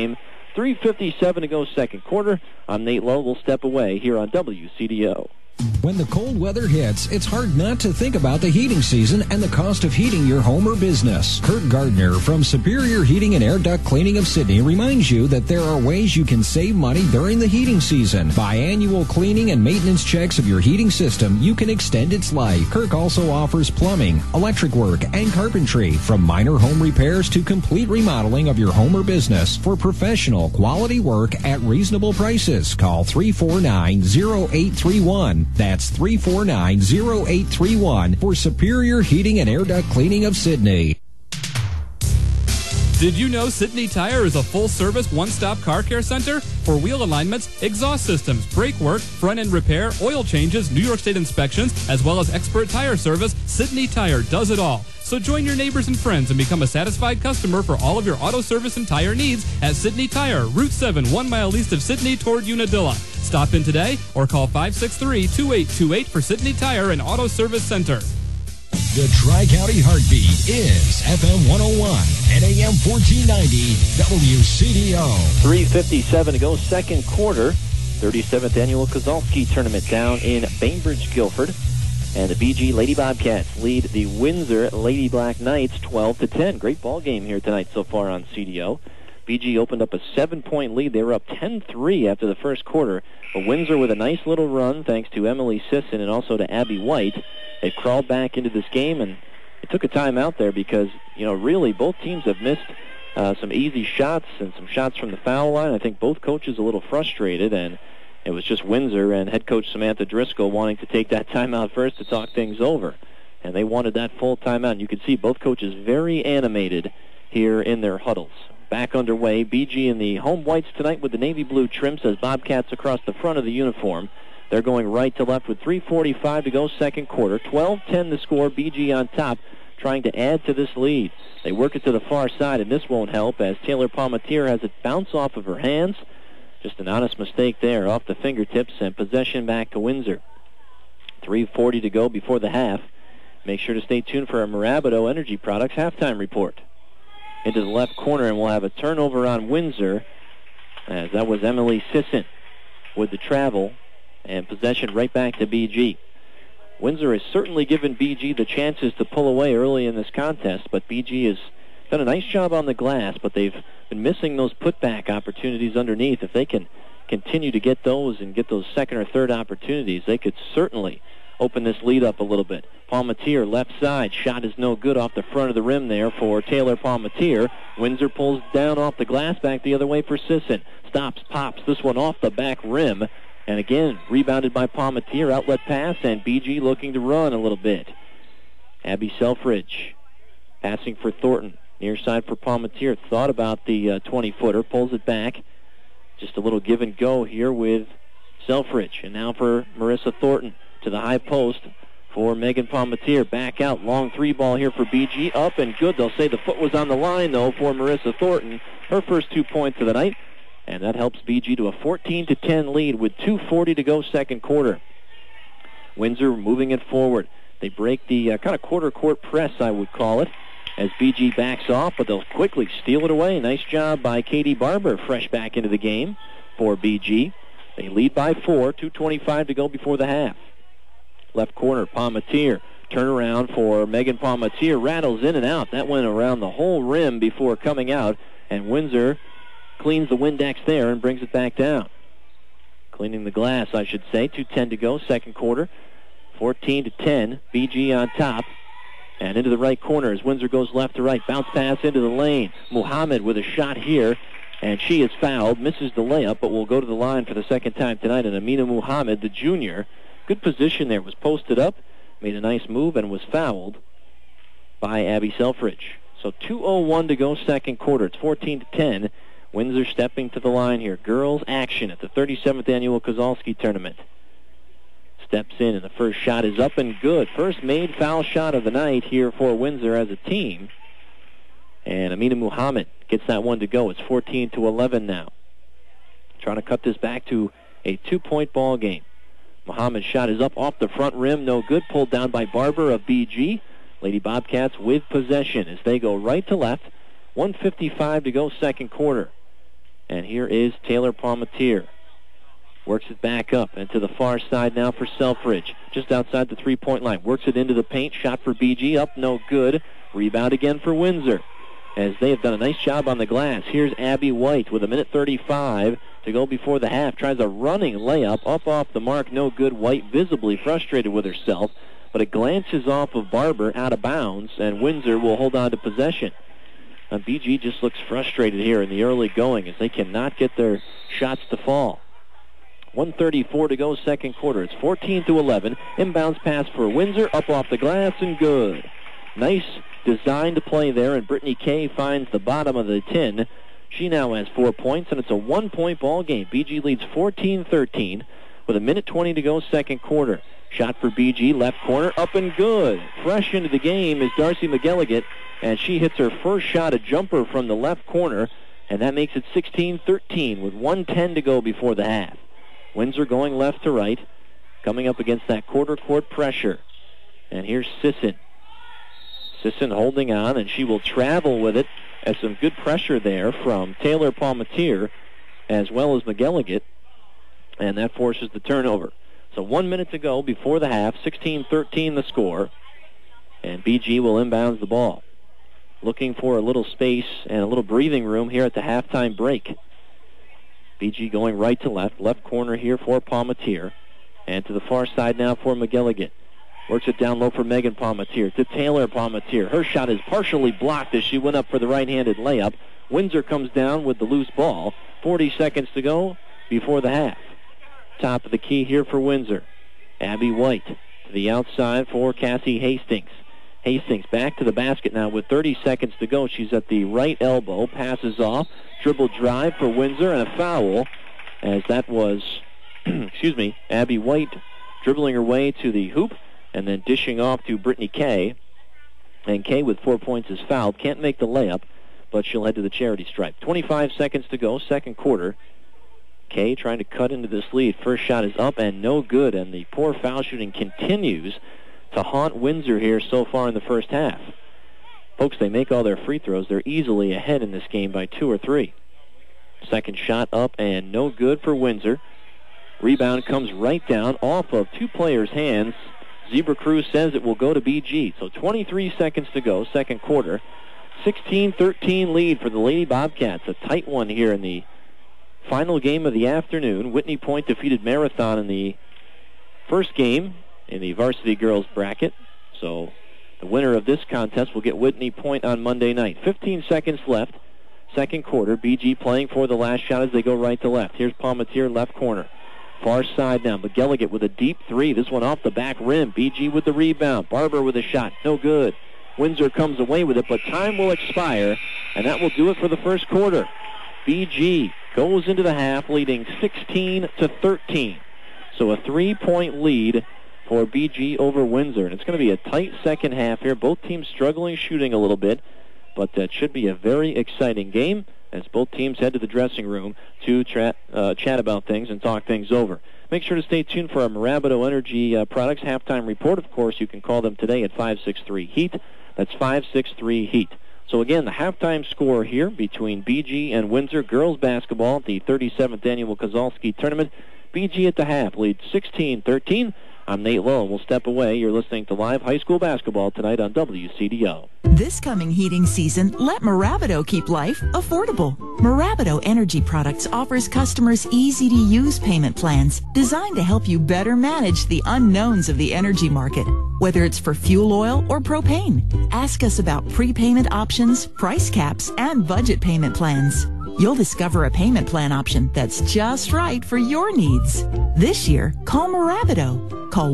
3:57 to go second quarter. I'm Nate Lowe. We'll step away here on WCDO. When the cold weather hits, it's hard not to think about the heating season and the cost of heating your home or business. Kurt Gardner from Superior Heating and Air Duct Cleaning of Sydney reminds you that there are ways you can save money during the heating season. Biannual cleaning and maintenance checks of your heating system, you can extend its life. Kirk also offers plumbing, electric work, and carpentry, from minor home repairs to complete remodeling of your home or business. For professional, quality work at reasonable prices, call 349-0831. That's 349-0831 for Superior Heating and Air Duct Cleaning of Sydney. Did you know Sydney Tire is a full-service, one-stop car care center for wheel alignments, exhaust systems, brake work, front-end repair, oil changes, New York State inspections, as well as expert tire service? Sydney Tire does it all. So join your neighbors and friends and become a satisfied customer for all of your auto service and tire needs at Sydney Tire, Route 7, 1 mile east of Sydney toward Unadilla. Stop in today or call 563-2828 for Sydney Tire and Auto Service Center. The Tri-County Heartbeat is FM 101 and AM 1490 WCDO. 3:57 to go second quarter. 37th Annual Kozolski Tournament down in Bainbridge, Guilford. And the BG Lady Bobcats lead the Windsor Lady Black Knights 12-10. Great ball game here tonight so far on CDO. BG opened up a 7-point lead. They were up 10-3 after the first quarter. But Windsor with a nice little run thanks to Emily Sisson and also to Abby White. They crawled back into this game, and it took a timeout there because, really both teams have missed some easy shots and some shots from the foul line. I think both coaches a little frustrated, and it was just Windsor and head coach Samantha Driscoll wanting to take that timeout first to talk things over. And they wanted that full timeout. And you could see both coaches very animated here in their huddles. Back underway, BG in the home whites tonight with the navy blue trim, says Bobcats across the front of the uniform. They're going right to left with 3:45 to go second quarter. 12-10 the score, BG on top, trying to add to this lead. They work it to the far side, and this won't help as Taylor Palmatier has it bounce off of her hands. Just an honest mistake there off the fingertips, and possession back to Windsor. 3:40 to go before the half. Make sure to stay tuned for our Marabato Energy Products halftime report. Into the left corner, and we'll have a turnover on Windsor, as that was Emily Sisson with the travel, and possession right back to BG. Windsor has certainly given BG the chances to pull away early in this contest, but BG has done a nice job on the glass, but they've been missing those putback opportunities underneath. If they can continue to get those and get those second or third opportunities, they could certainly open this lead up a little bit. Palmatier, left side. Shot is no good off the front of the rim there for Taylor Palmatier. Windsor pulls down off the glass, back the other way for Sisson. Stops, pops this one off the back rim. And again, rebounded by Palmatier. Outlet pass, and BG looking to run a little bit. Abby Selfridge passing for Thornton. Near side for Palmatier. Thought about the 20-footer. Pulls it back. Just a little give and go here with Selfridge. And now for Marissa Thornton. To the high post for Megan Palmatier. Back out. Long three ball here for BG. Up and good. They'll say the foot was on the line, though, for Marissa Thornton. Her first 2 points of the night. And that helps BG to a 14-10 lead with 2:40 to go second quarter. Windsor moving it forward. They break the kind of quarter-court press, I would call it, as BG backs off, but they'll quickly steal it away. Nice job by Katie Barber, fresh back into the game for BG. They lead by 4, 2:25 to go before the half. Left corner, Palmatier. Turnaround for Megan Palmatier. Rattles in and out. That went around the whole rim before coming out, and Windsor cleans the Windex there and brings it back down. Cleaning the glass, I should say. 2:10 to go, second quarter. 14-10, BG on top. And into the right corner as Windsor goes left to right. Bounce pass into the lane. Muhammad with a shot here, and she is fouled. Misses the layup, but will go to the line for the second time tonight. And Amina Muhammad, the junior, good position there. Was posted up, made a nice move, and was fouled by Abby Selfridge. So 2:01 to go second quarter. It's 14-10. Windsor stepping to the line here. Girls action at the 37th Annual Kozolski Tournament. Steps in, and the first shot is up and good. First made foul shot of the night here for Windsor as a team. And Amina Muhammad gets that one to go. It's 14-11 now. Trying to cut this back to a 2-point ball game. Muhammad's shot is up off the front rim. No good. Pulled down by Barber of BG. Lady Bobcats with possession as they go right to left. 1:55 to go second quarter. And here is Taylor Palmatier. Works it back up and to the far side now for Selfridge. Just outside the three-point line. Works it into the paint. Shot for BG. Up, no good. Rebound again for Windsor, as they have done a nice job on the glass. Here's Abby White with 1:35 to go before the half. Tries a running layup up off the mark. No good. White visibly frustrated with herself, but it glances off of Barber out of bounds, and Windsor will hold on to possession. BG just looks frustrated here in the early going as they cannot get their shots to fall. 1:34 to go, second quarter. It's 14-11. Inbounds pass for Windsor, up off the glass and good. Nice designed play there, and Brittany Kay finds the bottom of the tin. She now has 4 points, and it's a 1-point ball game. BG leads 14-13 with 1:20 to go, second quarter. Shot for BG, left corner, up and good. Fresh into the game is Darcy McGilligan, and she hits her first shot, a jumper from the left corner, and that makes it 16-13 with 1:10 to go before the half. Windsor going left to right, coming up against that quarter court pressure. And here's Sisson. Sisson holding on, and she will travel with it, as some good pressure there from Taylor Palmatier as well as McGilligan, and that forces the turnover. So 1 minute to go before the half, 16-13 the score, and BG will inbounds the ball. Looking for a little space and a little breathing room here at the halftime break. BG going right to left corner here for Palmatier, and to the far side now for McGilligan. Works it down low for Megan Palmatier to Taylor Palmatier. Her shot is partially blocked as she went up for the right-handed layup. Windsor comes down with the loose ball. 40 seconds to go before the half. Top of the key here for Windsor. Abby White to the outside for Cassie Hastings. Hastings back to the basket now with 30 seconds to go. She's at the right elbow, passes off, dribble drive for Windsor, and a foul, as that was, Abby White dribbling her way to the hoop and then dishing off to Brittany Kay. And Kay with 4 points is fouled. Can't make the layup, but she'll head to the charity stripe. 25 seconds to go, second quarter. Kay trying to cut into this lead. First shot is up and no good, and the poor foul shooting continues to haunt Windsor here so far in the first half. Folks, they make all their free throws. They're easily ahead in this game by 2 or 3. Second shot up and no good for Windsor. Rebound comes right down off of two players' hands. Zebra Cruz says it will go to BG. So 23 seconds to go, second quarter. 16-13 lead for the Lady Bobcats. A tight one here in the final game of the afternoon. Whitney Point defeated Marathon in the first game in the varsity girls bracket. So the winner of this contest will get Whitney Point on Monday night. 15 seconds left, second quarter. BG playing for the last shot as they go right to left. Here's Palmatier, left corner. Far side now. McGilligan with a deep three. This one off the back rim. BG with the rebound. Barber with a shot. No good. Windsor comes away with it, but time will expire, and that will do it for the first quarter. BG goes into the half leading 16-13. So a 3-point lead for BG over Windsor. And it's going to be a tight second half here. Both teams struggling shooting a little bit, but that should be a very exciting game as both teams head to the dressing room to chat about things and talk things over. Make sure to stay tuned for our Marabato Energy Products halftime report. Of course, you can call them today at 563-HEAT. That's 563-HEAT. So again, the halftime score here between BG and Windsor girls basketball at the 37th annual Kozalski tournament. BG at the half leads 16-13. I'm Nate Lowe. We'll step away. You're listening to live high school basketball tonight on WCDO. This coming heating season, let Marabato keep life affordable. Marabato Energy Products offers customers easy-to-use payment plans designed to help you better manage the unknowns of the energy market, whether it's for fuel oil or propane. Ask us about prepayment options, price caps, and budget payment plans. You'll discover a payment plan option that's just right for your needs. This year, call Marabato. Call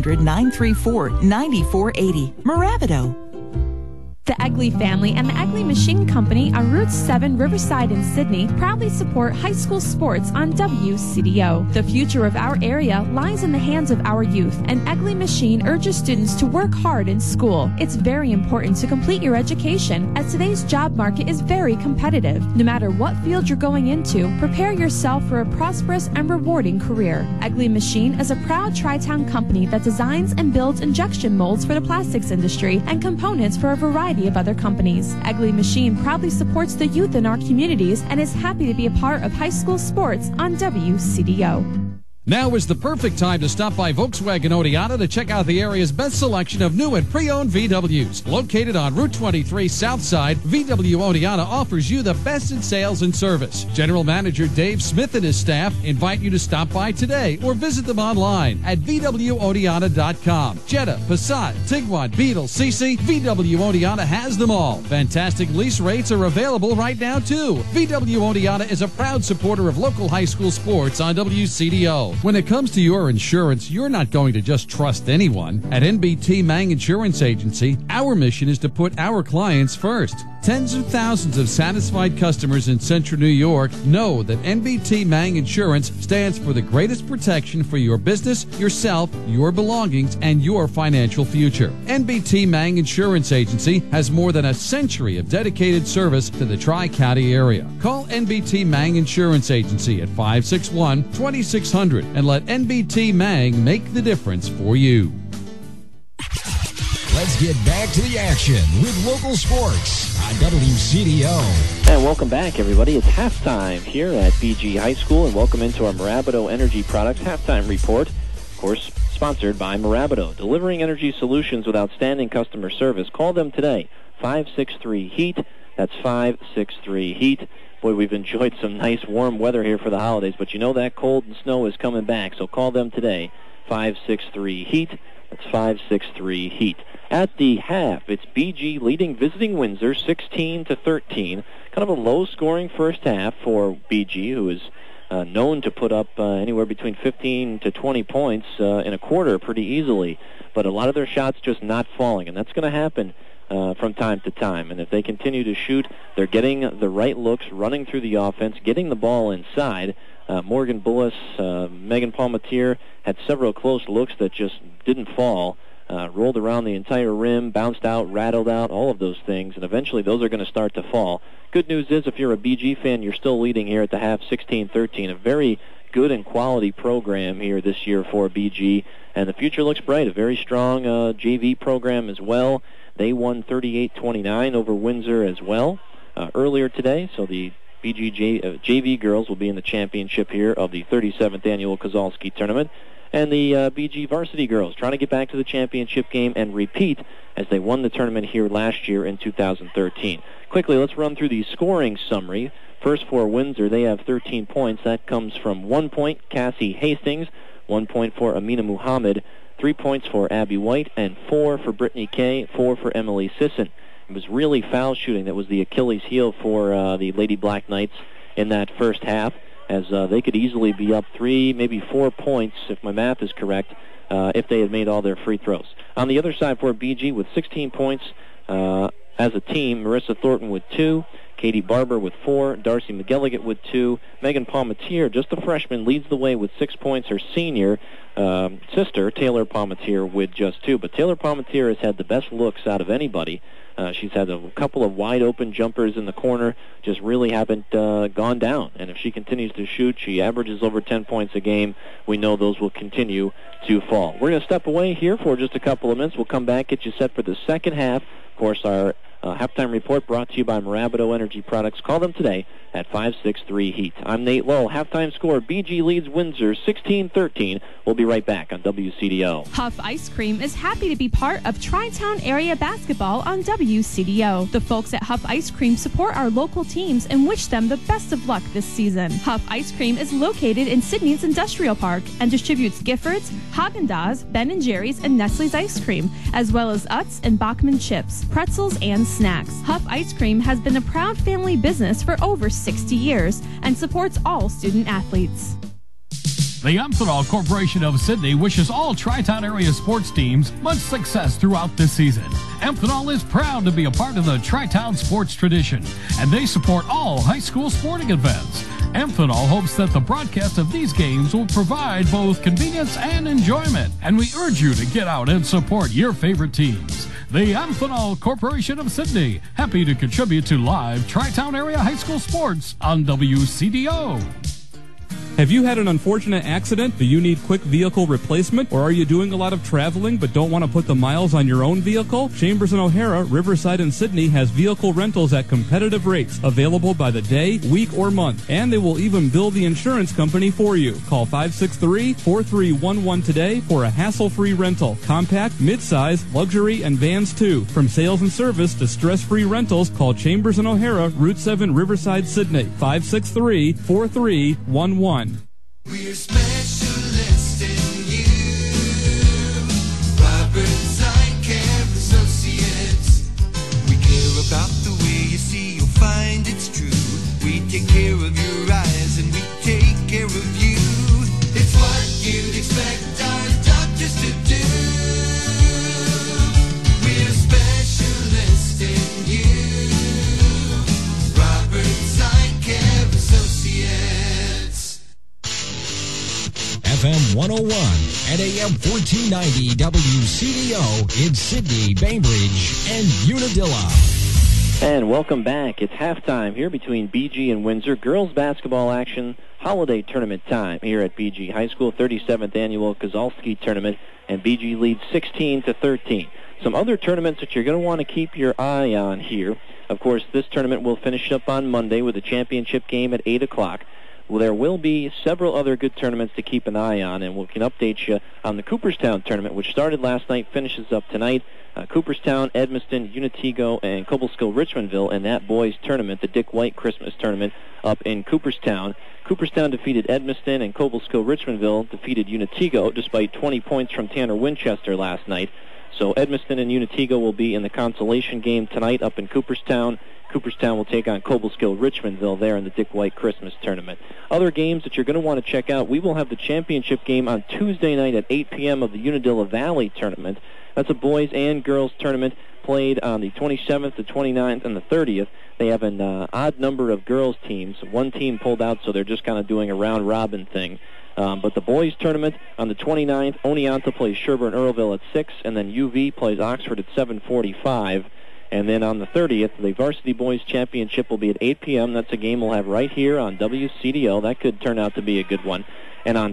1-800-934-9480. Marabato. The Egley family and the Egley Machine Company on Route 7 Riverside in Sydney proudly support high school sports on WCDO. The future of our area lies in the hands of our youth, and Egley Machine urges students to work hard in school. It's very important to complete your education, as today's job market is very competitive. No matter what field you're going into, prepare yourself for a prosperous and rewarding career. Egley Machine is a proud Tri-Town company that designs and builds injection molds for the plastics industry and components for a variety variety of other companies. Egley Machine proudly supports the youth in our communities and is happy to be a part of high school sports on WCDO. Now is the perfect time to stop by Volkswagen Oneonta to check out the area's best selection of new and pre-owned VWs. Located on Route 23 South Side, VW Oneonta offers you the best in sales and service. General Manager Dave Smith and his staff invite you to stop by today or visit them online at VWOneonta.com. Jetta, Passat, Tiguan, Beetle, CC, VW Oneonta has them all. Fantastic lease rates are available right now too. VW Oneonta is a proud supporter of local high school sports on WCDO. When it comes to your insurance, you're not going to just trust anyone. At NBT Mang Insurance Agency, our mission is to put our clients first. Tens of thousands of satisfied customers in Central New York know that NBT Mang Insurance stands for the greatest protection for your business, yourself, your belongings, and your financial future. NBT Mang Insurance Agency has more than a century of dedicated service to the Tri-County area. Call NBT Mang Insurance Agency at 561-2600 and let NBT Mang make the difference for you. Let's get back to the action with local sports on WCDO. And welcome back, everybody. It's halftime here at BG High School, and welcome into our Marabato Energy Products halftime report. Of course, sponsored by Marabato, delivering energy solutions with outstanding customer service. Call them today, 563-HEAT. That's 563-HEAT. Boy, we've enjoyed some nice warm weather here for the holidays, but you know that cold and snow is coming back, so call them today, 563-HEAT. That's 563-HEAT. At the half, it's BG leading visiting Windsor 16-13. Kind of a low-scoring first half for BG, who is known to put up anywhere between 15 to 20 points in a quarter pretty easily. But a lot of their shots just not falling, and that's going to happen from time to time. And if they continue to shoot, they're getting the right looks, running through the offense, getting the ball inside. Morgan Bullis, Megan Palmatier had several close looks that just didn't fall. Rolled around the entire rim, bounced out, rattled out, all of those things, and eventually those are going to start to fall. Good news is, if you're a BG fan, you're still leading here at the half 16-13. A very good and quality program here this year for BG, and the future looks bright. A very strong JV program as well. They won 38-29 over Windsor as well earlier today, so the BG JV girls will be in the championship here of the 37th annual Kozalski tournament. And the BG varsity girls trying to get back to the championship game and repeat as they won the tournament here last year in 2013. Quickly, let's run through the scoring summary. First for Windsor, they have 13 points. That comes from 1 point, Cassie Hastings, 1 point for Amina Muhammad, 3 points for Abby White, and 4 for Brittany Kay, 4 for Emily Sisson. It was really foul shooting that was the Achilles heel for the Lady Black Knights in that first half, as they could easily be up 3, maybe 4 points, if my math is correct, if they had made all their free throws. On the other side for BG, with 16 points as a team, Marissa Thornton with 2, Katie Barber with 4, Darcy McGilligan with 2, Megan Palmatier, just a freshman, leads the way with 6 points. Her senior sister, Taylor Palmatier, with just 2. But Taylor Palmatier has had the best looks out of anybody. She's had a couple of wide-open jumpers in the corner, just really haven't gone down. And if she continues to shoot, she averages over 10 points a game. We know those will continue to fall. We're going to step away here for just a couple of minutes. We'll come back, get you set for the second half. Of course, our halftime report brought to you by Marabato Energy Products. Call them today at 563-HEAT. I'm Nate Lowell. Halftime score, BG leads Windsor 16-13. We'll be right back on WCDO. Huff Ice Cream is happy to be part of Tri-Town area basketball on WCDO. The folks at Huff Ice Cream support our local teams and wish them the best of luck this season. Huff Ice Cream is located in Sydney's Industrial Park and distributes Giffords, Haagen-Dazs, Ben & Jerry's, and Nestle's ice cream, as well as Utz and Bachman chips, pretzels, and snacks. Huff Ice Cream has been a proud family business for over 60 years and supports all student athletes. The Amphenol Corporation of Sydney wishes all Tri-Town area sports teams much success throughout this season. Amphenol is proud to be a part of the Tri-Town sports tradition, and they support all high school sporting events. Amphenol hopes that the broadcast of these games will provide both convenience and enjoyment, and we urge you to get out and support your favorite teams. The Amphenol Corporation of Sydney, happy to contribute to live Tri-Town area high school sports on WCDO. Have you had an unfortunate accident? Do you need quick vehicle replacement? Or are you doing a lot of traveling but don't want to put the miles on your own vehicle? Chambers and O'Hara, Riverside, and Sydney has vehicle rentals at competitive rates, available by the day, week, or month. And they will even bill the insurance company for you. Call 563-4311 today for a hassle-free rental. Compact, midsize, luxury, and vans too. From sales and service to stress-free rentals, call Chambers and O'Hara, Route 7, Riverside, Sydney. 563-4311. We're specialists in you. Roberts Eye Care Associates. We care about the way you see, you'll find it's true. We take care of your eyes and we take care of you. It's what you'd expect our doctors to do. We're specialists in you. Roberts Eye Care Associates. FM 101 and AM 1490 WCDO in Sydney, Bainbridge, and Unadilla. And welcome back. It's halftime here between BG and Windsor. Girls basketball action, holiday tournament time here at BG High School, 37th annual Kozalski tournament, and BG leads 16-13. Some other tournaments that you're going to want to keep your eye on here. Of course, this tournament will finish up on Monday with a championship game at 8 o'clock. Well, there will be several other good tournaments to keep an eye on, and we can update you on the Cooperstown tournament, which started last night, finishes up tonight. Cooperstown, Edmiston, Unitigo, and Cobleskill-Richmondville in that boys tournament, the Dick White Christmas tournament up in Cooperstown. Cooperstown defeated Edmiston, and Cobleskill-Richmondville defeated Unitigo despite 20 points from Tanner Winchester last night. So Edmiston and Unitigo will be in the consolation game tonight up in Cooperstown. Cooperstown will take on Cobleskill-Richmondville there in the Dick White Christmas tournament. Other games that you're going to want to check out, we will have the championship game on Tuesday night at 8 p.m. of the Unadilla Valley tournament. That's a boys and girls tournament played on the 27th, the 29th, and the 30th. They have an odd number of girls teams. One team pulled out, so they're just kind of doing a round-robin thing. But the boys tournament on the 29th, Oneonta plays Sherburne-Earlville at 6, and then UV plays Oxford at 7:45. And then on the 30th, the Varsity Boys Championship will be at 8 p.m. That's a game we'll have right here on WCDO. That could turn out to be a good one. And at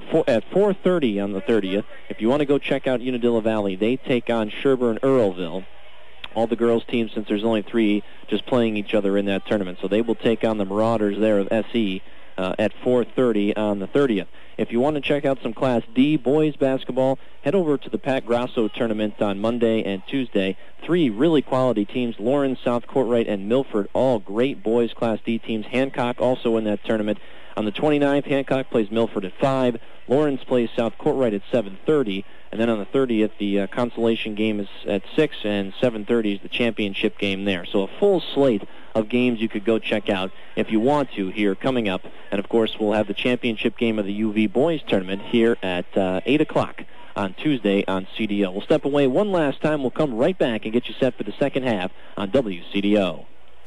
4:30 on the 30th, if you want to go check out Unadilla Valley, they take on Sherburne-Earlville. All the girls' teams, since there's only 3, just playing each other in that tournament. So they will take on the Marauders there of SE at 4:30 on the 30th. If you want to check out some Class D boys basketball, head over to the Pat Grasso tournament on Monday and Tuesday. 3 really quality teams, Lawrence, South Courtright, and Milford, all great boys Class D teams. Hancock also in that tournament. On the 29th, Hancock plays Milford at 5. Lawrence plays South Courtright at 7:30. And then on the 30th, the consolation game is at 6, and 7:30 is the championship game there. So a full slate of games you could go check out if you want to here coming up. And, of course, we'll have the championship game of the UV Boys Tournament here at 8 o'clock on Tuesday on CDO. We'll step away one last time. We'll come right back and get you set for the second half on WCDO.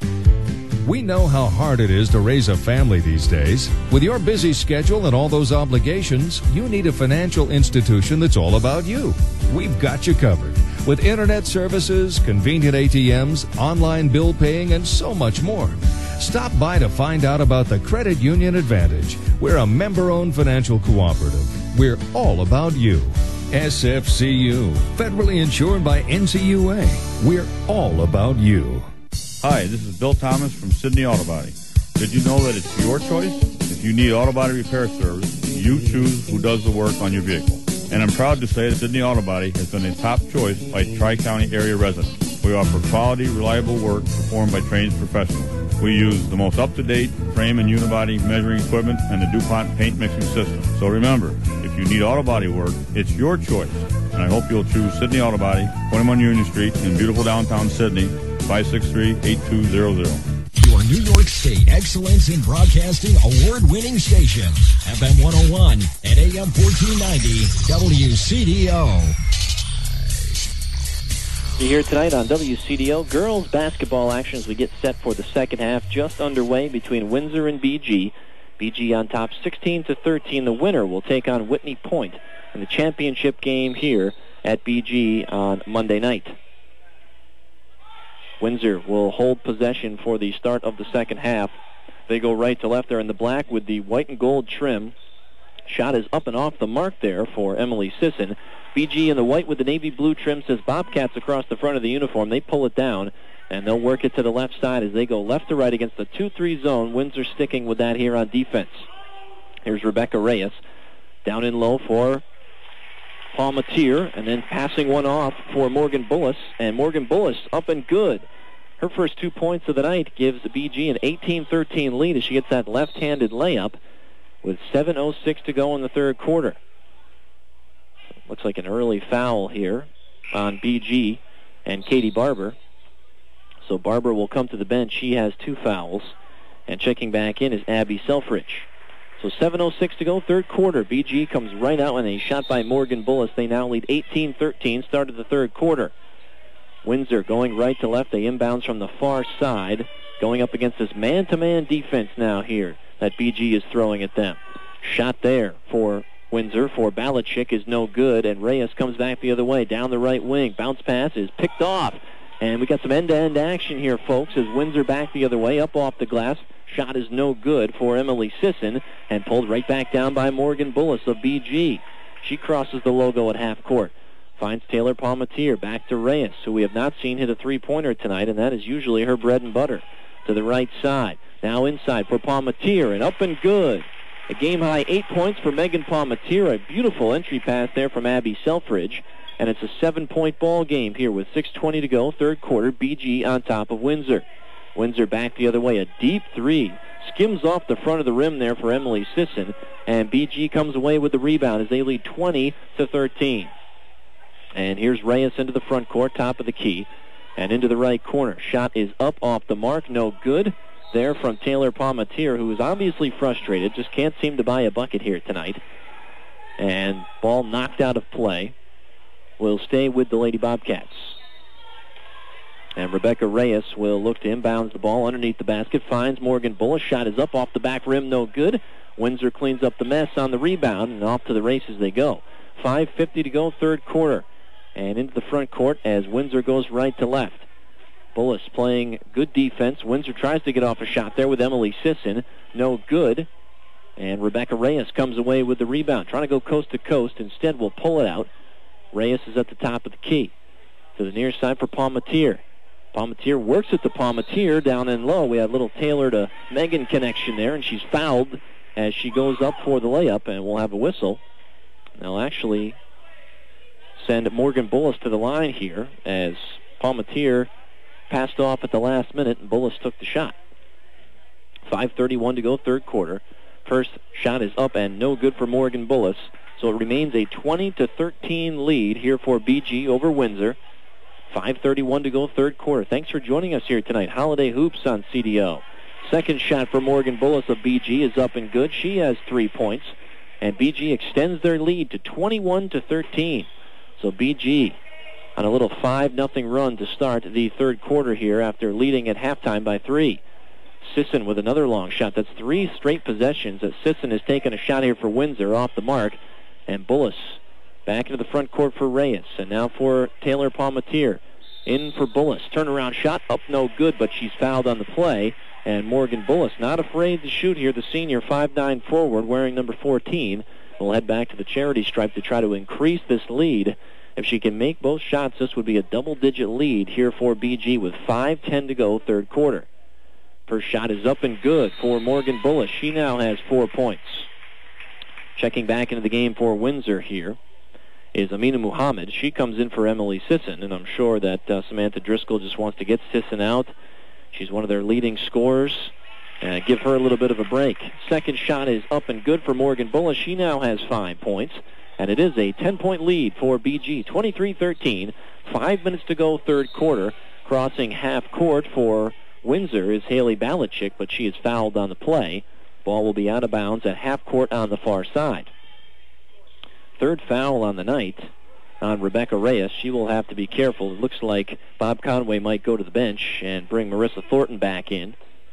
We know how hard it is to raise a family these days. With your busy schedule and all those obligations, you need a financial institution that's all about you. We've got you covered. With internet services, convenient ATMs, online bill paying, and so much more. Stop by to find out about the Credit Union Advantage. We're a member-owned financial cooperative. We're all about you. SFCU, federally insured by NCUA. We're all about you. Hi, this is Bill Thomas from Sydney Auto Body. Did you know that it's your choice? If you need auto body repair service, you choose who does the work on your vehicle. And I'm proud to say that Sydney Auto Body has been a top choice by Tri-County area residents. We offer quality, reliable work performed by trained professionals. We use the most up-to-date frame and unibody measuring equipment and the DuPont paint mixing system. So remember, if you need auto body work, it's your choice. And I hope you'll choose Sydney Auto Body, 21 Union Street in beautiful downtown Sydney, 563-8200. Your New York State Excellence in Broadcasting award-winning station, FM 101 and AM 1490 WCDO. You're here tonight on WCDO. Girls basketball action as we get set for the second half, just underway between Windsor and BG. BG on top 16-13. The winner will take on Whitney Point in the championship game here at BG on Monday night. Windsor will hold possession for the start of the second half. They go right to left. They're in the black with the white and gold trim. Shot is up and off the mark there for Emily Sisson. BG in the white with the navy blue trim says Bobcats across the front of the uniform. They pull it down, and they'll work it to the left side as they go left to right against the 2-3 zone. Windsor sticking with that here on defense. Here's Rebecca Reyes. Down in low for Palmatier, and then passing one off for Morgan Bullis. And Morgan Bullis up and good. Her first 2 points of the night gives the BG an 18-13 lead as she gets that left-handed layup with 7:06 to go in the third quarter. Looks like an early foul here on BG and Katie Barber. So Barber will come to the bench. She has 2 fouls. And checking back in is Abby Selfridge. So 7:06 to go, third quarter. BG comes right out with a shot by Morgan Bullis. They now lead 18-13, start of the third quarter. Windsor going right to left. They inbounds from the far side, going up against this man-to-man defense now here that BG is throwing at them. Shot there for Windsor for Balichik is no good, and Reyes comes back the other way, down the right wing. Bounce pass is picked off, and we got some end-to-end action here, folks, as Windsor back the other way, up off the glass. Shot is no good for Emily Sisson, and pulled right back down by Morgan Bullis of BG. She crosses the logo at half court. Finds Taylor Palmatier, back to Reyes, who we have not seen hit a three-pointer tonight, and that is usually her bread and butter. To the right side. Now inside for Palmatier, and up and good. A game-high 8 points for Megan Palmatier. A beautiful entry pass there from Abby Selfridge. And it's a 7-point ball game here with 6:20 to go, third quarter. BG on top of Windsor. Windsor back the other way. A deep three. Skims off the front of the rim there for Emily Sisson. And BG comes away with the rebound as they lead 20-13. And here's Reyes into the front court, top of the key, and into the right corner. Shot is up off the mark, no good. There from Taylor Palmatier, who is obviously frustrated, just can't seem to buy a bucket here tonight. And ball knocked out of play. Will stay with the Lady Bobcats. And Rebecca Reyes will look to inbounds the ball underneath the basket, finds Morgan Bullis. Shot is up off the back rim, no good. Windsor cleans up the mess on the rebound, and off to the races they go. 5:50 to go, third quarter. And into the front court as Windsor goes right to left. Bullis playing good defense. Windsor tries to get off a shot there with Emily Sisson. No good. And Rebecca Reyes comes away with the rebound. Trying to go coast to coast. Instead, will pull it out. Reyes is at the top of the key. To the near side for Palmatier. Palmatier works it to Palmatier down in low. We had a little Taylor to Megan connection there, and she's fouled as she goes up for the layup, and we'll have a whistle. They'll actually send Morgan Bullis to the line here as Palmatier passed off at the last minute and Bullis took the shot. 5:31 to go, third quarter. First shot is up and no good for Morgan Bullis. So it remains a 20-13 lead here for BG over Windsor. 5:31 to go, third quarter. Thanks for joining us here tonight. Holiday Hoops on CDO. Second shot for Morgan Bullis of BG is up and good. She has 3 points. And BG extends their lead to 21-13. So BG on a little 5-0 run to start the third quarter here after leading at halftime by 3. Sisson with another long shot. That's 3 straight possessions as Sisson has taken a shot here for Windsor off the mark. And Bullis back into the front court for Reyes. And now for Taylor Palmatier. In for Bullis. Turnaround shot up no good, but she's fouled on the play. And Morgan Bullis not afraid to shoot here. The senior 5'9" forward wearing number 14 will head back to the charity stripe to try to increase this lead. If she can make both shots, this would be a double-digit lead here for BG with 5:10 to go, third quarter. First shot is up and good for Morgan Bullis. She now has 4 points. Checking back into the game for Windsor here is Amina Muhammad. She comes in for Emily Sisson, and I'm sure that Samantha Driscoll just wants to get Sisson out. She's one of their leading scorers. Give her a little bit of a break. Second shot is up and good for Morgan Bullis. She now has 5 points. And it is a 10-point lead for BG. 23-13. 5 minutes to go, third quarter. Crossing half court for Windsor is Haley Balichik, but she is fouled on the play. Ball will be out of bounds at half court on the far side. Third foul on the night on Rebecca Reyes. She will have to be careful. It looks like Bob Conway might go to the bench and bring Marissa Thornton back in.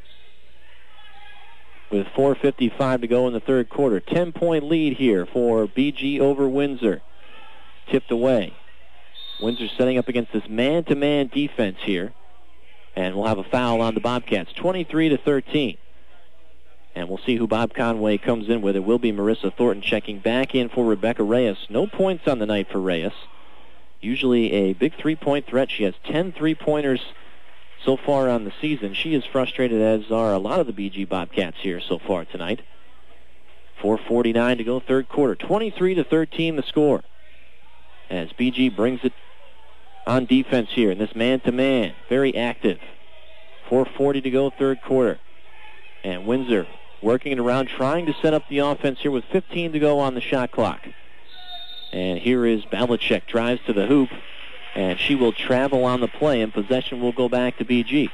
With 4:55 to go in the third quarter. 10-point lead here for BG over Windsor. Tipped away. Windsor setting up against this man-to-man defense here. And we'll have a foul on the Bobcats. 23-13. And we'll see who Bob Conway comes in with. It will be Marissa Thornton checking back in for Rebecca Reyes. No points on the night for Reyes. Usually a big three-point threat. She has 10 three-pointers so far on the season. She is frustrated, as are a lot of the BG Bobcats here so far tonight. 4:49 to go, third quarter. 23-13 the score, as BG brings it on defense here in this man-to-man. Very active. 4:40 to go, third quarter. And Windsor working it around, trying to set up the offense here with 15 to go on the shot clock. And here is Belichick, drives to the hoop, and she will travel on the play, and possession will go back to BG.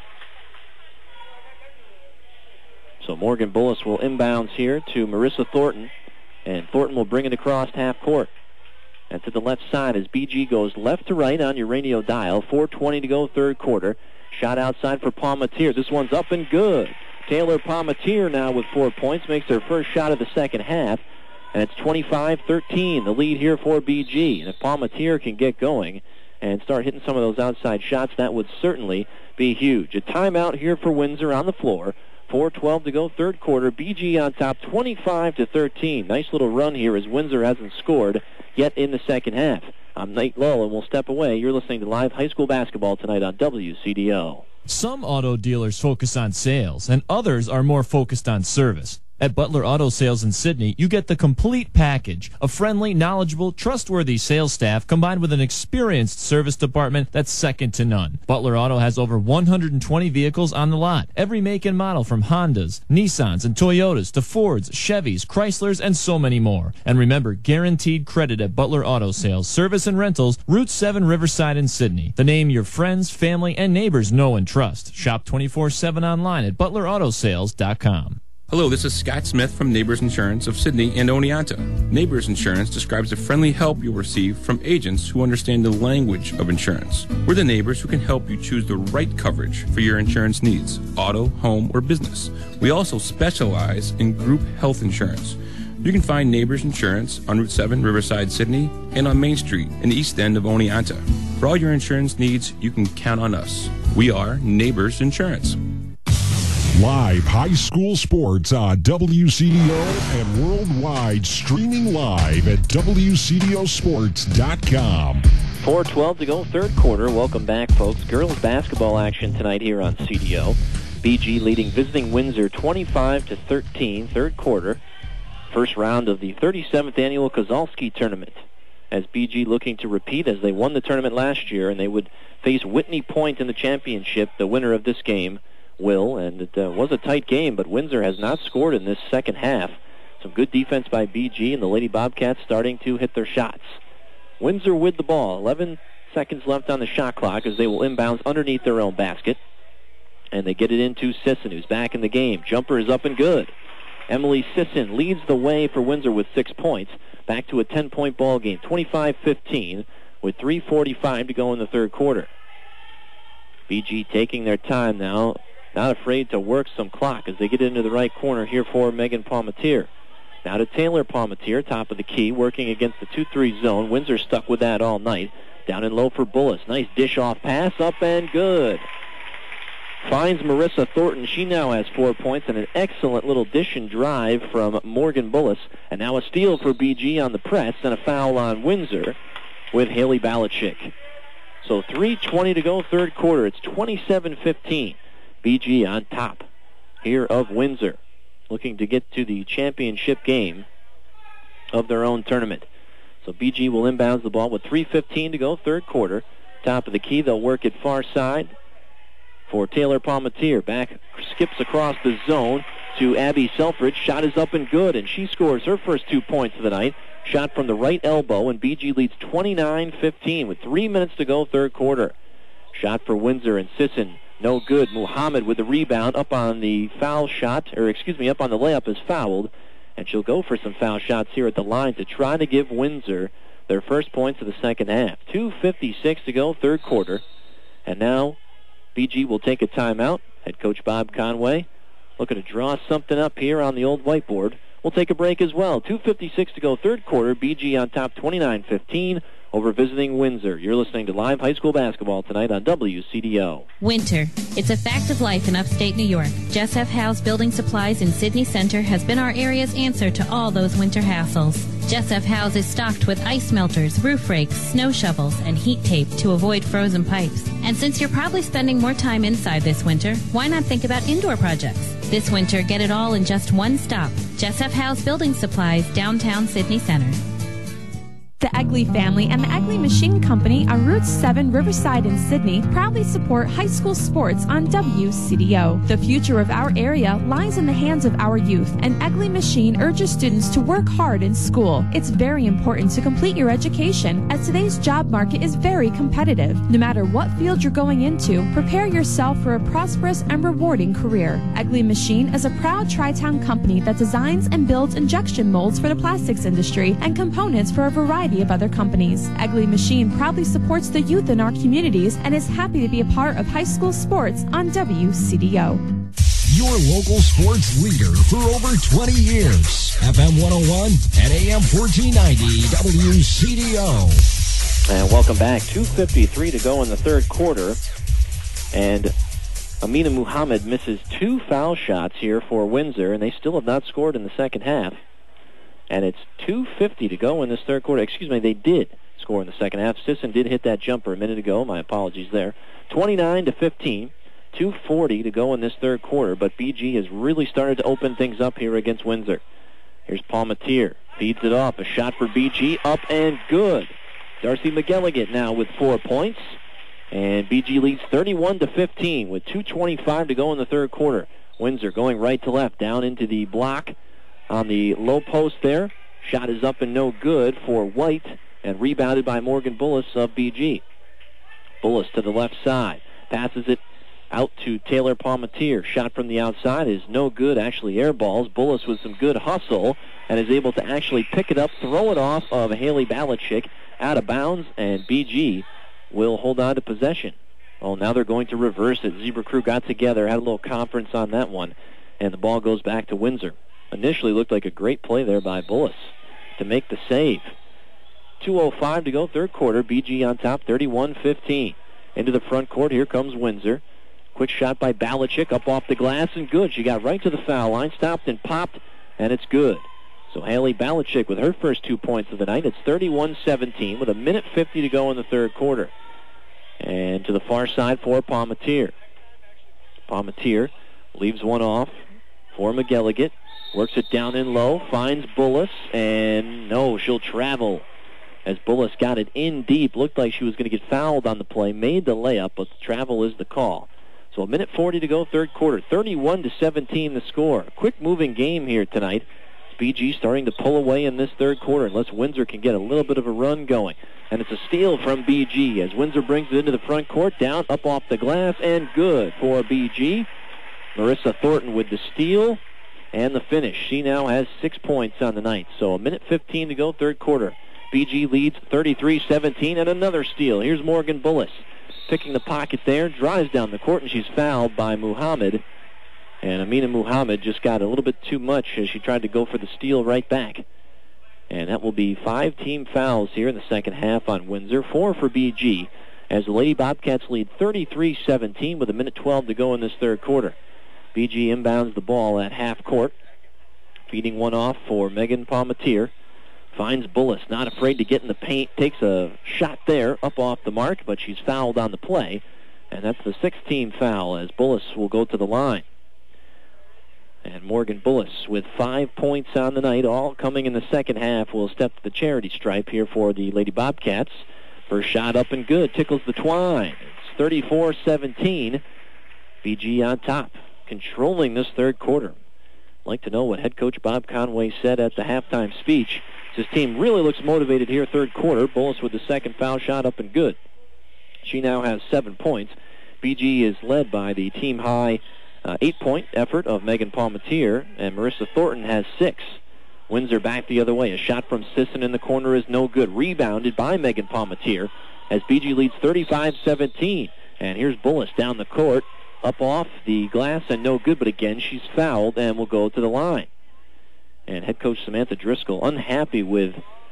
So Morgan Bullis will inbounds here to Marissa Thornton, and Thornton will bring it across half court. And to the left side as BG goes left to right on your radio dial. 4:20 to go, third quarter. Shot outside for Palmatier. This one's up and good. Taylor Palmatier now with 4 points, makes her first shot of the second half. And it's 25-13, the lead here for BG. And if Palmatier can get going and start hitting some of those outside shots, that would certainly be huge. A timeout here for Windsor on the floor. 4:12 to go, third quarter. BG on top, 25-13. Nice little run here as Windsor hasn't scored yet in the second half. I'm Nate Lull, and we'll step away. You're listening to live high school basketball tonight on WCDO. Some auto dealers focus on sales, and others are more focused on service. At Butler Auto Sales in Sydney, you get the complete package. A friendly, knowledgeable, trustworthy sales staff combined with an experienced service department that's second to none. Butler Auto has over 120 vehicles on the lot. Every make and model from Hondas, Nissans, and Toyotas to Fords, Chevys, Chryslers, and so many more. And remember, guaranteed credit at Butler Auto Sales, service and rentals, Route 7 Riverside in Sydney. The name your friends, family, and neighbors know and trust. Shop 24/7 online at butleраutosales.com. Hello, this is Scott Smith from Neighbors Insurance of Sydney and Oneonta. Neighbors Insurance describes the friendly help you'll receive from agents who understand the language of insurance. We're the neighbors who can help you choose the right coverage for your insurance needs, auto, home, or business. We also specialize in group health insurance. You can find Neighbors Insurance on Route 7, Riverside, Sydney, and on Main Street in the east end of Oneonta. For all your insurance needs, you can count on us. We are Neighbors Insurance. Live high school sports on WCDO and worldwide, streaming live at WCDOsports.com. 4:12 to go, third quarter. Welcome back, folks. Girls basketball action tonight here on CDO. BG leading visiting Windsor 25-13, third quarter. First round of the 37th annual Kozalski tournament, as BG looking to repeat as they won the tournament last year, and they would face Whitney Point in the championship. The winner of this game will, and it was a tight game, but Windsor has not scored in this second half. Some good defense by BG, and the Lady Bobcats starting to hit their shots. Windsor with the ball. 11 seconds left on the shot clock as they will inbounds underneath their own basket. And they get it into Sisson, who's back in the game. Jumper is up and good. Emily Sisson leads the way for Windsor with 6 points. Back to a 10-point ball game, 25-15, with 3:45 to go in the third quarter. BG taking their time now, not afraid to work some clock as they get into the right corner here for Megan Palmatier. Now to Taylor Palmatier, top of the key, working against the 2-3 zone. Windsor stuck with that all night. Down in low for Bullis. Nice dish-off pass, up and good. Finds Marissa Thornton. She now has 4 points and an excellent little dish and drive from Morgan Bullis. And now a steal for BG on the press and a foul on Windsor with Haley Balichik. So 3:20 to go, third quarter. It's 27-15. BG on top here of Windsor, looking to get to the championship game of their own tournament. So BG will inbounds the ball with 3:15 to go, third quarter. Top of the key, they'll work it far side for Taylor Palmatier. Back, skips across the zone to Abby Selfridge. Shot is up and good, and she scores her first 2 points of the night. Shot from the right elbow, and BG leads 29-15 with 3 minutes to go, third quarter. Shot for Windsor, and Sisson, no good. Muhammad with the rebound, up on the foul shot, up on the layup is fouled, and she'll go for some foul shots here at the line to try to give Windsor their first points of the second half. 2:56 to go, third quarter, and now BG will take a timeout. Head coach Bob Conway looking to draw something up here on the old whiteboard. We'll take a break as well. 2:56 to go, third quarter. BG on top, 29-15. over visiting Windsor. You're listening to live high school basketball tonight on WCDO. Winter. It's a fact of life in upstate New York. Jess F. Howe's Building Supplies in Sydney Center has been our area's answer to all those winter hassles. Jess F. Howe's is stocked with ice melters, roof rakes, snow shovels, and heat tape to avoid frozen pipes. And since you're probably spending more time inside this winter, why not think about indoor projects? This winter, get it all in just one stop. Jess F. Howe's Building Supplies, downtown Sydney Center. The Egley family and the Egley Machine Company on Route 7 Riverside in Sydney proudly support high school sports on WCDO. The future of our area lies in the hands of our youth, and Egley Machine urges students to work hard in school. It's very important to complete your education, as today's job market is very competitive. No matter what field you're going into, prepare yourself for a prosperous and rewarding career. Egley Machine is a proud Tri-Town company that designs and builds injection molds for the plastics industry and components for a variety of other companies. Egley Machine proudly supports the youth in our communities and is happy to be a part of high school sports on WCDO. Your local sports leader for over 20 years. FM 101 and AM 1490 WCDO. And welcome back. 2:53 to go in the third quarter. And Amina Muhammad misses 2 foul shots here for Windsor, and they still have not scored in the second half. And it's 2:50 to go in this third quarter. Excuse me, they did score in the second half. Sisson did hit that jumper a minute ago. My apologies there. 29-15. 2:40 to go in this third quarter, but BG has really started to open things up here against Windsor. Here's Palmatier. Feeds it off. A shot for BG. Up and good. Darcy McGilligan now with 4 points. And BG leads 31-15 with 2:25 to go in the third quarter. Windsor going right to left down into the block on the low post there. Shot is up and no good for White, and rebounded by Morgan Bullis of BG. Bullis to the left side. Passes it out to Taylor Palmatier. Shot from the outside is no good, actually airballs. Bullis with some good hustle and is able to actually pick it up, throw it off of Haley Balichik out of bounds, and BG will hold on to possession. Oh, now they're going to reverse it. Zebra Crew got together, had a little conference on that one, and the ball goes back to Windsor. Initially looked like a great play there by Bullis to make the save. 2:05 to go, third quarter. BG on top, 31-15. Into the front court, here comes Windsor. Quick shot by Balichik, up off the glass, and good. She got right to the foul line, stopped and popped, and it's good. So Haley Balichik with her first 2 points of the night. It's 31-17 with 1:50 to go in the third quarter. And to the far side for Palmatier. Palmatier leaves one off for McGilligan. Works it down in low, finds Bullis, and no, she'll travel. As Bullis got it in deep, looked like she was going to get fouled on the play, made the layup, but travel is the call. So 1:40 to go, third quarter, 31-17 the score. Quick moving game here tonight. BG starting to pull away in this third quarter unless Windsor can get a little bit of a run going. And it's a steal from BG as Windsor brings it into the front court, down, up off the glass, and good for BG. Marissa Thornton with the steal and the finish. She now has 6 points on the night. So 1:15 to go, third quarter. BG leads 33-17, and another steal. Here's Morgan Bullis picking the pocket there, drives down the court, and she's fouled by Muhammad. And Amina Muhammad just got a little bit too much as she tried to go for the steal right back. And that will be 5 team fouls here in the second half on Windsor, 4 for BG, as the Lady Bobcats lead 33-17 with 1:12 to go in this third quarter. BG inbounds the ball at half court, feeding one off for Megan Palmatier. Finds Bullis, not afraid to get in the paint, takes a shot there, up off the mark, but she's fouled on the play. And that's the 6th team foul as Bullis will go to the line. And Morgan Bullis with 5 points on the night, all coming in the second half, will step to the charity stripe here for the Lady Bobcats. First shot up and good, tickles the twine. It's 34-17. BG on top, controlling this third quarter. I'd like to know what head coach Bob Conway said at the halftime speech. His team really looks motivated here third quarter. Bullis with the second foul shot up and good. She now has 7 points. BG is led by the team high 8-point effort of Megan Palmatier, and Marissa Thornton has 6. Windsor back the other way. A shot from Sisson in the corner is no good. Rebounded by Megan Palmatier as BG leads 35-17. And here's Bullis down the court, up off the glass and no good, but again she's fouled and will go to the line. And head coach Samantha Driscoll unhappy with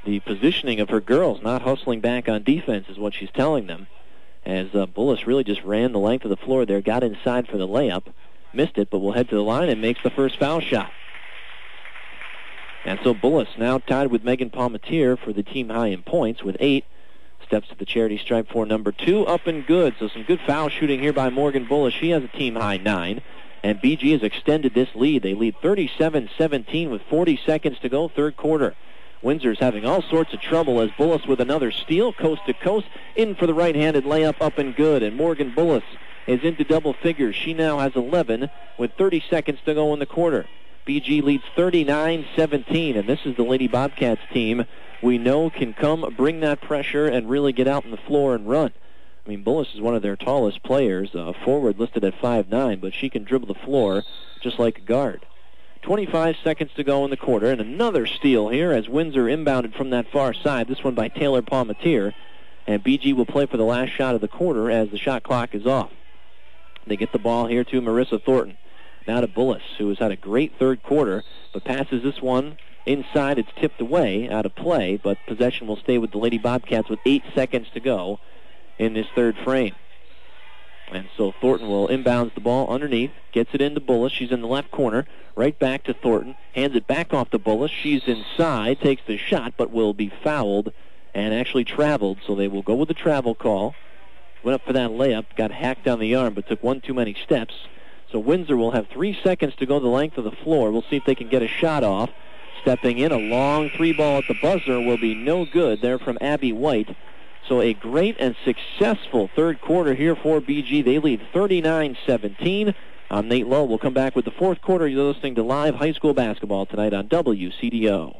the positioning of her girls, not hustling back on defense is what she's telling them. As Bullis really just ran the length of the floor there, got inside for the layup, missed it, but will head to the line and makes the first foul shot. And so Bullis now tied with Megan Palmatier for the team high in points with 8. Steps to the charity stripe for number 2, up and good. So some good foul shooting here by Morgan Bullis. She has a team high 9. And BG has extended this lead. They lead 37-17 with 40 seconds to go, third quarter. Windsor's having all sorts of trouble as Bullis with another steal, coast to coast, in for the right-handed layup, up and good. And Morgan Bullis is into double figures. She now has 11 with 30 seconds to go in the quarter. BG leads 39-17, and this is the Lady Bobcats team we know can come bring that pressure and really get out on the floor and run. I mean, Bullis is one of their tallest players, forward listed at 5'9", but she can dribble the floor just like a guard. 25 seconds to go in the quarter, and another steal here as Windsor inbounded from that far side, this one by Taylor Palmatier, and BG will play for the last shot of the quarter as the shot clock is off. They get the ball here to Marissa Thornton. Now to Bullis, who has had a great third quarter, but passes this one inside. It's tipped away out of play, but possession will stay with the Lady Bobcats with 8 seconds to go in this third frame. And so Thornton will inbounds the ball underneath, gets it into Bullis. She's in the left corner, right back to Thornton, hands it back off to Bullis. She's inside, takes the shot, but will be fouled and actually traveled, so they will go with the travel call. Went up for that layup, got hacked on the arm, but took one too many steps. So Windsor will have 3 seconds to go the length of the floor. We'll see if they can get a shot off. Stepping in, a long 3-ball at the buzzer will be no good there from Abby White. So a great and successful third quarter here for BG. They lead 39-17. I'm Nate Lowe. We'll come back with the fourth quarter. You're listening to live high school basketball tonight on WCDO.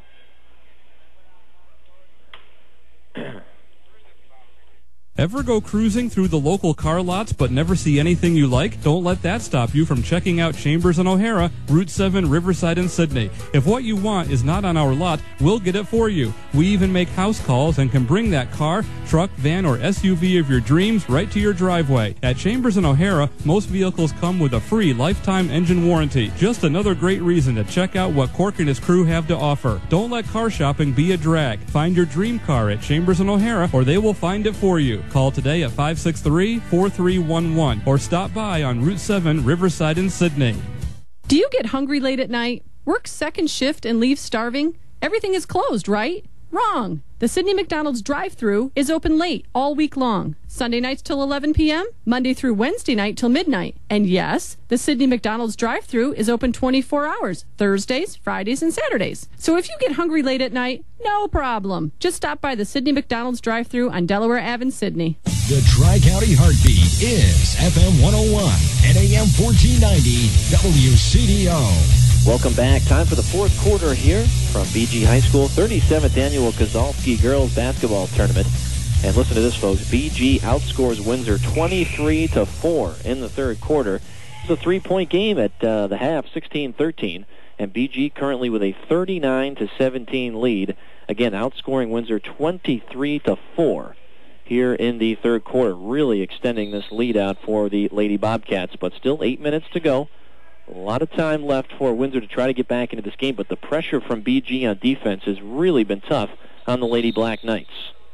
Ever go cruising through the local car lots but never see anything you like? Don't let that stop you from checking out Chambers and O'Hara, Route 7, Riverside, and Sydney. If what you want is not on our lot, we'll get it for you. We even make house calls and can bring that car, truck, van, or SUV of your dreams right to your driveway. At Chambers and O'Hara, most vehicles come with a free lifetime engine warranty. Just another great reason to check out what Cork and his crew have to offer. Don't let car shopping be a drag. Find your dream car at Chambers and O'Hara, or they will find it for you. Call today at 563-4311 or stop by on Route 7, Riverside in Sydney. Do you get hungry late at night, work second shift, and leave starving? Everything is closed, right? Wrong. The Sydney McDonald's drive-thru is open late all week long. Sunday nights till 11 p.m., Monday through Wednesday night till midnight. And yes, the Sydney McDonald's drive-thru is open 24 hours, Thursdays, Fridays, and Saturdays. So if you get hungry late at night, no problem. Just stop by the Sydney McDonald's drive-thru on Delaware Ave in Sydney. The Tri-County Heartbeat is FM 101 and AM 1490 WCDO. Welcome back. Time for the fourth quarter here from BG High School, 37th Annual Kozalski Girls Basketball Tournament. And listen to this, folks. BG outscores Windsor 23-4 in the third quarter. It's a three-point game at the half, 16-13. And BG currently with a 39-17 lead. Again, outscoring Windsor 23-4 here in the third quarter. Really extending this lead out for the Lady Bobcats. But still 8 minutes to go. A lot of time left for Windsor to try to get back into this game, but the pressure from BG on defense has really been tough on the Lady Black Knights.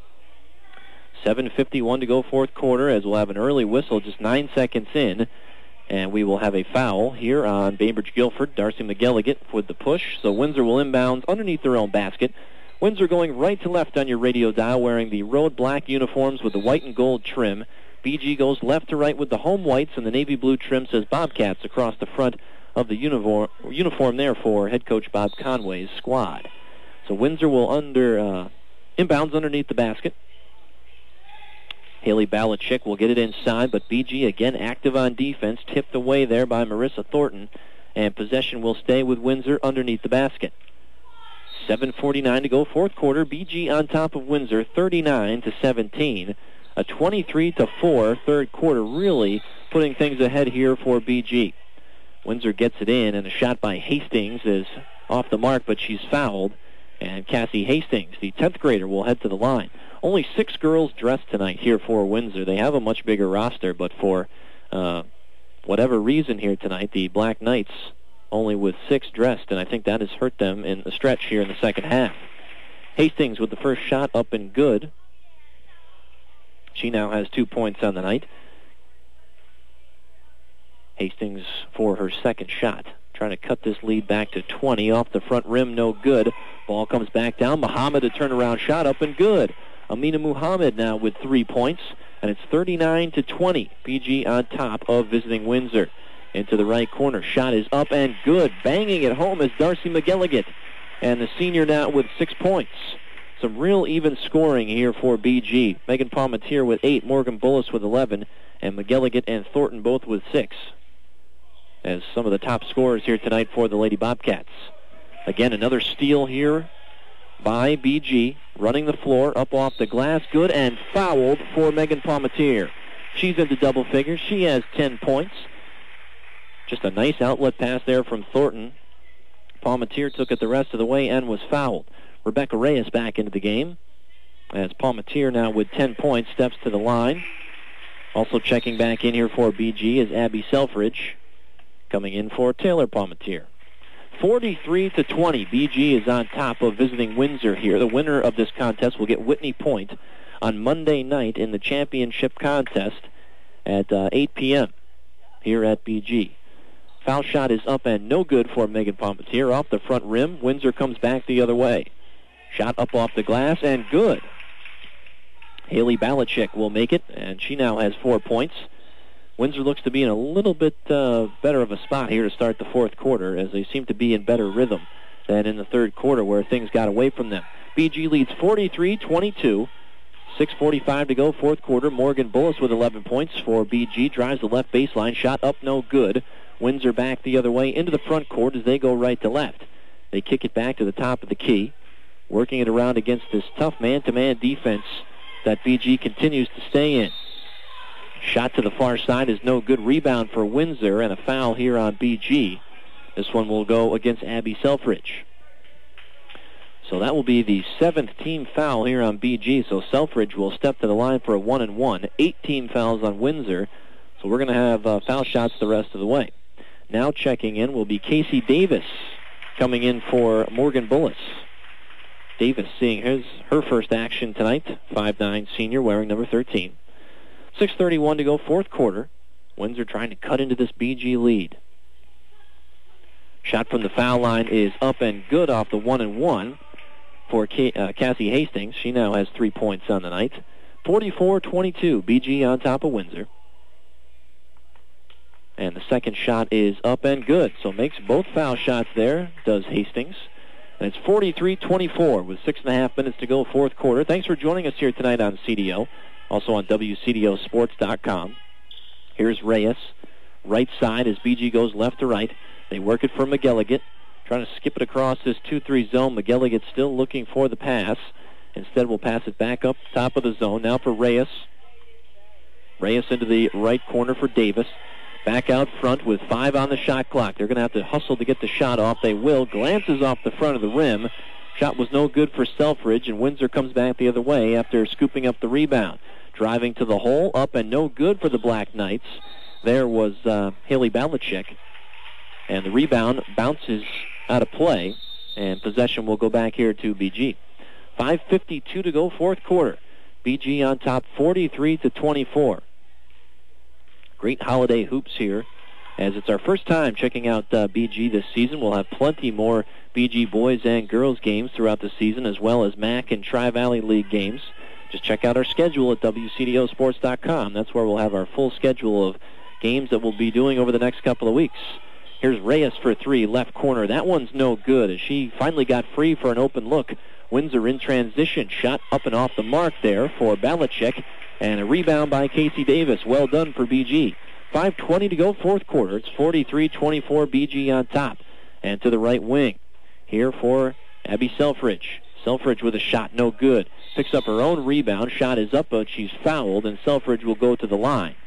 7:51 to go fourth quarter as we'll have an early whistle just 9 seconds in, and we will have a foul here on Bainbridge Guilford. Darcy McGilligan with the push, so Windsor will inbound underneath their own basket. Windsor going right to left on your radio dial wearing the road black uniforms with the white and gold trim. BG goes left to right with the home whites, and the navy blue trim says Bobcats across the front of the uniform there for head coach Bob Conway's squad. So Windsor will inbounds underneath the basket. Haley Balachick will get it inside, but BG again active on defense, tipped away there by Marissa Thornton, and possession will stay with Windsor underneath the basket. 7:49 to go fourth quarter. BG on top of Windsor, 39-17. A 23-4 third quarter, really putting things ahead here for BG. Windsor gets it in, and a shot by Hastings is off the mark, but she's fouled. And Cassie Hastings, the 10th grader, will head to the line. Only 6 girls dressed tonight here for Windsor. They have a much bigger roster, but for whatever reason here tonight, the Black Knights only with 6 dressed, and I think that has hurt them in the stretch here in the second half. Hastings with the first shot up and good. She now has 2 points on the night. Hastings for her second shot. Trying to cut this lead back to 20. Off the front rim, no good. Ball comes back down. Muhammad, a turnaround shot up and good. Amina Muhammad now with 3 points. And it's 39-20. BG on top of visiting Windsor. Into the right corner. Shot is up and good. Banging it home is Darcy McGilligan. And the senior now with 6 points. Some real even scoring here for BG. Megan Palmatier with 8. Morgan Bullis with 11. And McGilligan and Thornton both with 6. As some of the top scorers here tonight for the Lady Bobcats. Again, another steal here by BG. Running the floor, up off the glass. Good, and fouled for Megan Palmatier. She's into double figures. She has 10 points. Just a nice outlet pass there from Thornton. Palmatier took it the rest of the way and was fouled. Rebecca Reyes back into the game. As Palmatier now with 10 points steps to the line. Also checking back in here for BG is Abby Selfridge. Coming in for Taylor Palmatier. 43-20. BG is on top of visiting Windsor here. The winner of this contest will get Whitney Point on Monday night in the championship contest at 8 p.m. here at BG. Foul shot is up and no good for Megan Palmatier. Off the front rim, Windsor comes back the other way. Shot up off the glass and good. Haley Balichik will make it, and she now has 4 points. Windsor looks to be in a little bit better of a spot here to start the fourth quarter, as they seem to be in better rhythm than in the third quarter where things got away from them. BG leads 43-22. 6:45 to go, fourth quarter. Morgan Bullis with 11 points for BG. Drives the left baseline. Shot up, no good. Windsor back the other way into the front court as they go right to left. They kick it back to the top of the key, working it around against this tough man-to-man defense that BG continues to stay in. Shot to the far side is no good. Rebound for Windsor, and a foul here on BG. This one will go against Abby Selfridge. So that will be the 7th team foul here on BG. So Selfridge will step to the line for a 1-and-1. 8 team fouls on Windsor. So we're going to have foul shots the rest of the way. Now checking in will be Casey Davis coming in for Morgan Bullis. Davis seeing her first action tonight. 5'9" senior wearing number 13. 6:31 to go, fourth quarter. Windsor trying to cut into this BG lead. Shot from the foul line is up and good off the 1-and-1 for Cassie Hastings. She now has 3 points on the night. 44-22, BG on top of Windsor. And the second shot is up and good, so makes both foul shots there, does Hastings. And it's 43-24 with 6.5 minutes to go, fourth quarter. Thanks for joining us here tonight on CDO. Also on WCDOsports.com. Here's Reyes. Right side as BG goes left to right. They work it for McGilligan. Trying to skip it across this 2-3 zone. McGilligan still looking for the pass. Instead, we'll pass it back up top of the zone. Now for Reyes. Reyes into the right corner for Davis. Back out front with 5 on the shot clock. They're going to have to hustle to get the shot off. They will. Glances off the front of the rim. Shot was no good for Selfridge, and Windsor comes back the other way after scooping up the rebound. Driving to the hole, up and no good for the Black Knights. There was Haley Balichik. And the rebound bounces out of play, and possession will go back here to BG. 5:52 to go, fourth quarter. BG on top 43-24. Great holiday hoops here, as it's our first time checking out BG this season. We'll have plenty more BG boys and girls games throughout the season, as well as MAC and Tri-Valley League games. Just check out our schedule at WCDOsports.com. That's where we'll have our full schedule of games that we'll be doing over the next couple of weeks. Here's Reyes for 3, left corner. That one's no good, as she finally got free for an open look. Windsor in transition. Shot up and off the mark there for Balichik. And a rebound by Casey Davis. Well done for BG. 5:20 to go, fourth quarter. It's 43-24, BG on top. And to the right wing. Here for Abby Selfridge. Selfridge with a shot, no good. Picks up her own rebound. Shot is up, but she's fouled, and Selfridge will go to the line.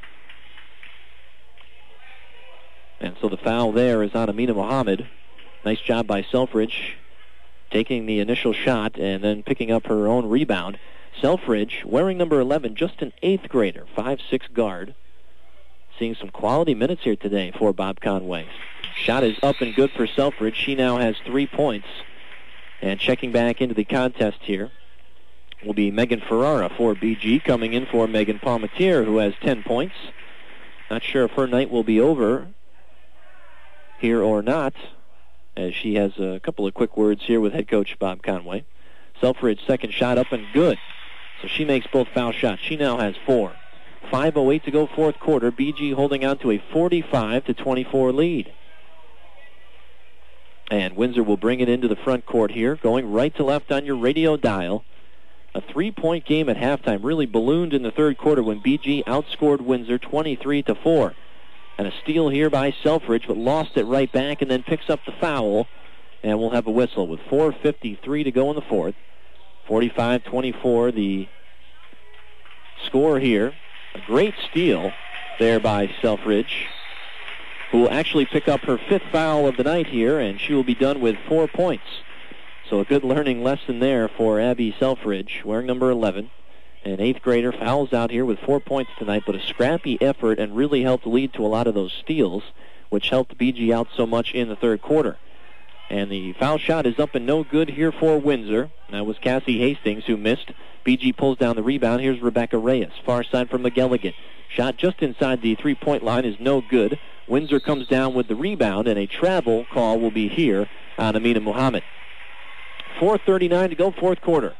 And so the foul there is on Amina Muhammad. Nice job by Selfridge, taking the initial shot and then picking up her own rebound. Selfridge, wearing number 11, just an 8th grader, 5'6" guard. Seeing some quality minutes here today for Bob Conway. Shot is up and good for Selfridge. She now has 3 points. And checking back into the contest here will be Megan Ferrara for BG, coming in for Megan Palmatier, who has 10 points. Not sure if her night will be over here or not, as she has a couple of quick words here with head coach Bob Conway. Selfridge, second shot up and good. So she makes both foul shots. She now has 4. 5:08 to go, fourth quarter. BG holding on to a 45-24 lead. And Windsor will bring it into the front court here, going right to left on your radio dial. A 3-point game at halftime, really ballooned in the third quarter when BG outscored Windsor 23-4. And a steal here by Selfridge, but lost it right back and then picks up the foul. And we'll have a whistle with 4:53 to go in the fourth. 45-24 the score here. A great steal there by Selfridge, who will actually pick up her 5th foul of the night here, and she will be done with 4 points. So a good learning lesson there for Abby Selfridge, wearing number 11. An 8th grader fouls out here with 4 points tonight, but a scrappy effort and really helped lead to a lot of those steals, which helped BG out so much in the third quarter. And the foul shot is up and no good here for Windsor. That was Cassie Hastings who missed. BG pulls down the rebound. Here's Rebecca Reyes, far side from McGilligan. Shot just inside the three-point line is no good. Windsor comes down with the rebound, and a travel call will be here on Amina Muhammad. 4:39 to go, fourth quarter.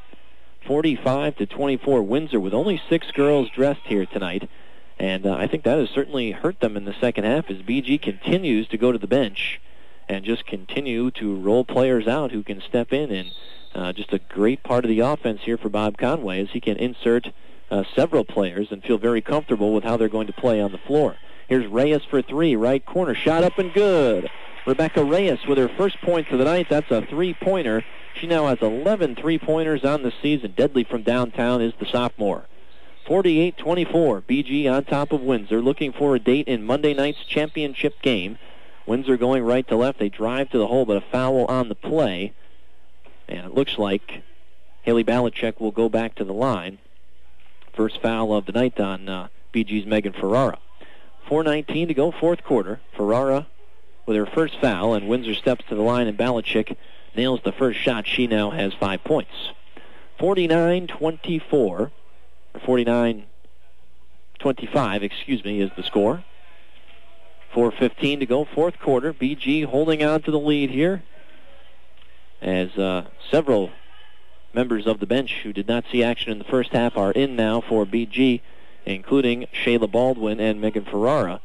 45-24 Windsor, with only 6 girls dressed here tonight. And I think that has certainly hurt them in the second half as BG continues to go to the bench and just continue to roll players out who can step in. And just a great part of the offense here for Bob Conway as he can insert several players and feel very comfortable with how they're going to play on the floor. Here's Reyes for 3, right corner, shot up and good. Rebecca Reyes with her first points of the night. That's a 3-pointer. She now has 11 3-pointers on the season. Deadly from downtown is the sophomore. 48-24, BG on top of Windsor, looking for a date in Monday night's championship game. Windsor going right to left. They drive to the hole, but a foul on the play. And it looks like Haley Balichek will go back to the line. First foul of the night on BG's Megan Ferrara. 4:19 to go, fourth quarter. Ferrara with her first foul, and Windsor steps to the line, and Balichek nails the first shot. She now has 5 points. 49-24, or 49-25, is the score. 4:15 to go, fourth quarter. BG holding on to the lead here as several members of the bench who did not see action in the first half are in now for BG, including Shayla Baldwin and Megan Ferrara.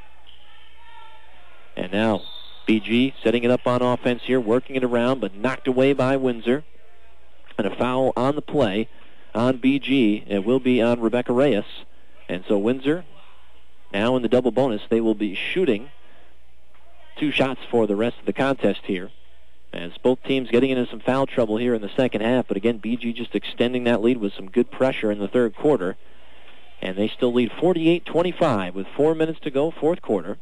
And now BG setting it up on offense here, working it around, but knocked away by Windsor. And a foul on the play on BG. It will be on Rebecca Reyes. And so Windsor, now in the double bonus, they will be shooting 2 shots for the rest of the contest here, as both teams getting into some foul trouble here in the second half. But again, BG just extending that lead with some good pressure in the third quarter. And they still lead 48-25 with 4 minutes to go, fourth quarter.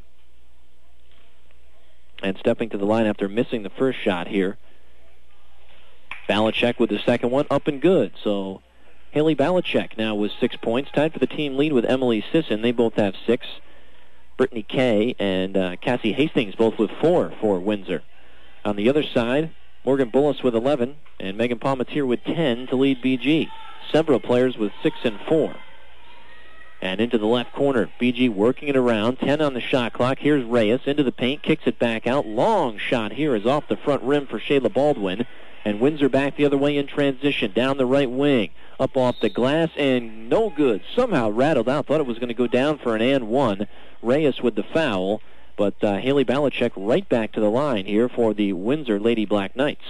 And stepping to the line after missing the first shot here, Balichek with the second one, up and good. So Haley Balichek now with 6 points, tied for the team lead with Emily Sisson. They both have 6. Brittany Kay and Cassie Hastings both with 4 for Windsor. On the other side, Morgan Bullis with 11 and Megan Palmatier with 10 to lead BG. Several players with 6 and 4. And into the left corner, BG working it around, 10 on the shot clock. Here's Reyes into the paint, kicks it back out. Long shot here is off the front rim for Shayla Baldwin. And Windsor back the other way in transition, down the right wing, up off the glass, and no good. Somehow rattled out, thought it was going to go down for an and one. Reyes with the foul, but Haley Balichek right back to the line here for the Windsor Lady Black Knights.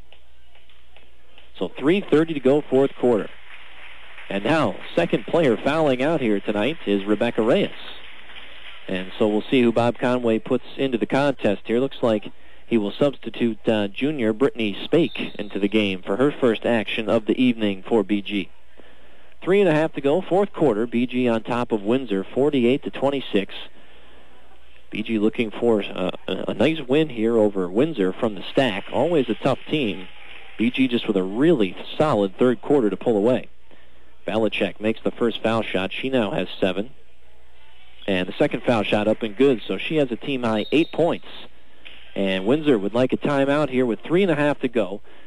So 3:30 to go, fourth quarter. And now, second player fouling out here tonight is Rebecca Reyes. And so we'll see who Bob Conway puts into the contest here. Looks like he will substitute junior Brittany Spake into the game for her first action of the evening for BG. 3:30 to go, fourth quarter. BG on top of Windsor, 48-26. BG looking for a nice win here over Windsor from the stack. Always a tough team. BG just with a really solid third quarter to pull away. Balichek makes the first foul shot. She now has 7. And the second foul shot up and good, so she has a team-high 8 points. And Windsor would like a timeout here with 3:30 to go.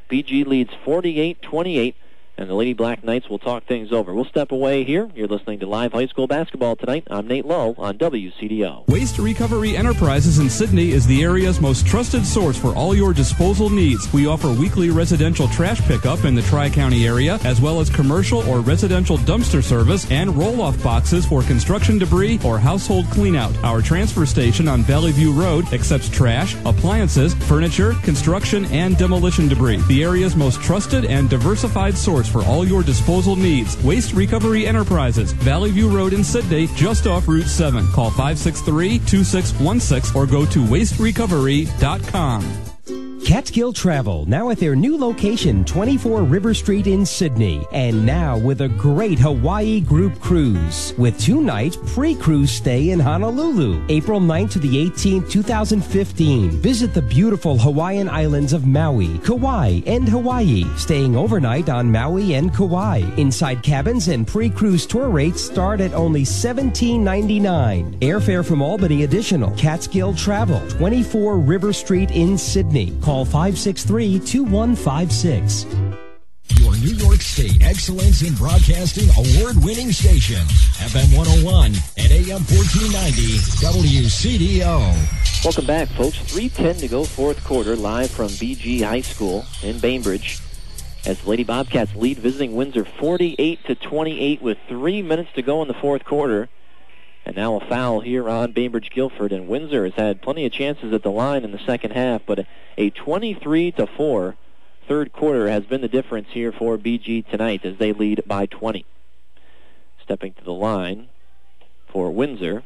BG leads 48-28, and the Lady Black Knights will talk things over. We'll step away here. You're listening to Live High School Basketball tonight. I'm Nate Lowe on WCDO. Waste Recovery Enterprises in Sydney is the area's most trusted source for all your disposal needs. We offer weekly residential trash pickup in the Tri-County area, as well as commercial or residential dumpster service and roll-off boxes for construction debris or household cleanout. Our transfer station on Valley View Road accepts trash, appliances, furniture, construction, and demolition debris. The area's most trusted and diversified source for all your disposal needs. Waste Recovery Enterprises, Valley View Road in Sydney, just off Route 7. Call 563-2616 or go to wasterecovery.com. Catskill Travel, now at their new location, 24 River Street in Sydney. And now with a great Hawaii group cruise with 2-night pre-cruise stay in Honolulu, April 9th to the 18th, 2015. Visit the beautiful Hawaiian islands of Maui, Kauai, and Hawaii, staying overnight on Maui and Kauai. Inside cabins and pre-cruise tour rates start at only $17.99. Airfare from Albany additional. Catskill Travel, 24 River Street in Sydney. Call 563-2156. Your New York State Excellence in Broadcasting award-winning station, FM 101 and AM 1490 WCDO. Welcome back, folks. 3:10 to go, fourth quarter, live from BG High School in Bainbridge, as the Lady Bobcats lead visiting Windsor 48-28 with 3 minutes to go in the fourth quarter. And now a foul here on Bainbridge Guilford, and Windsor has had plenty of chances at the line in the second half, but a 23-4 third quarter has been the difference here for BG tonight as they lead by 20. Stepping to the line for Windsor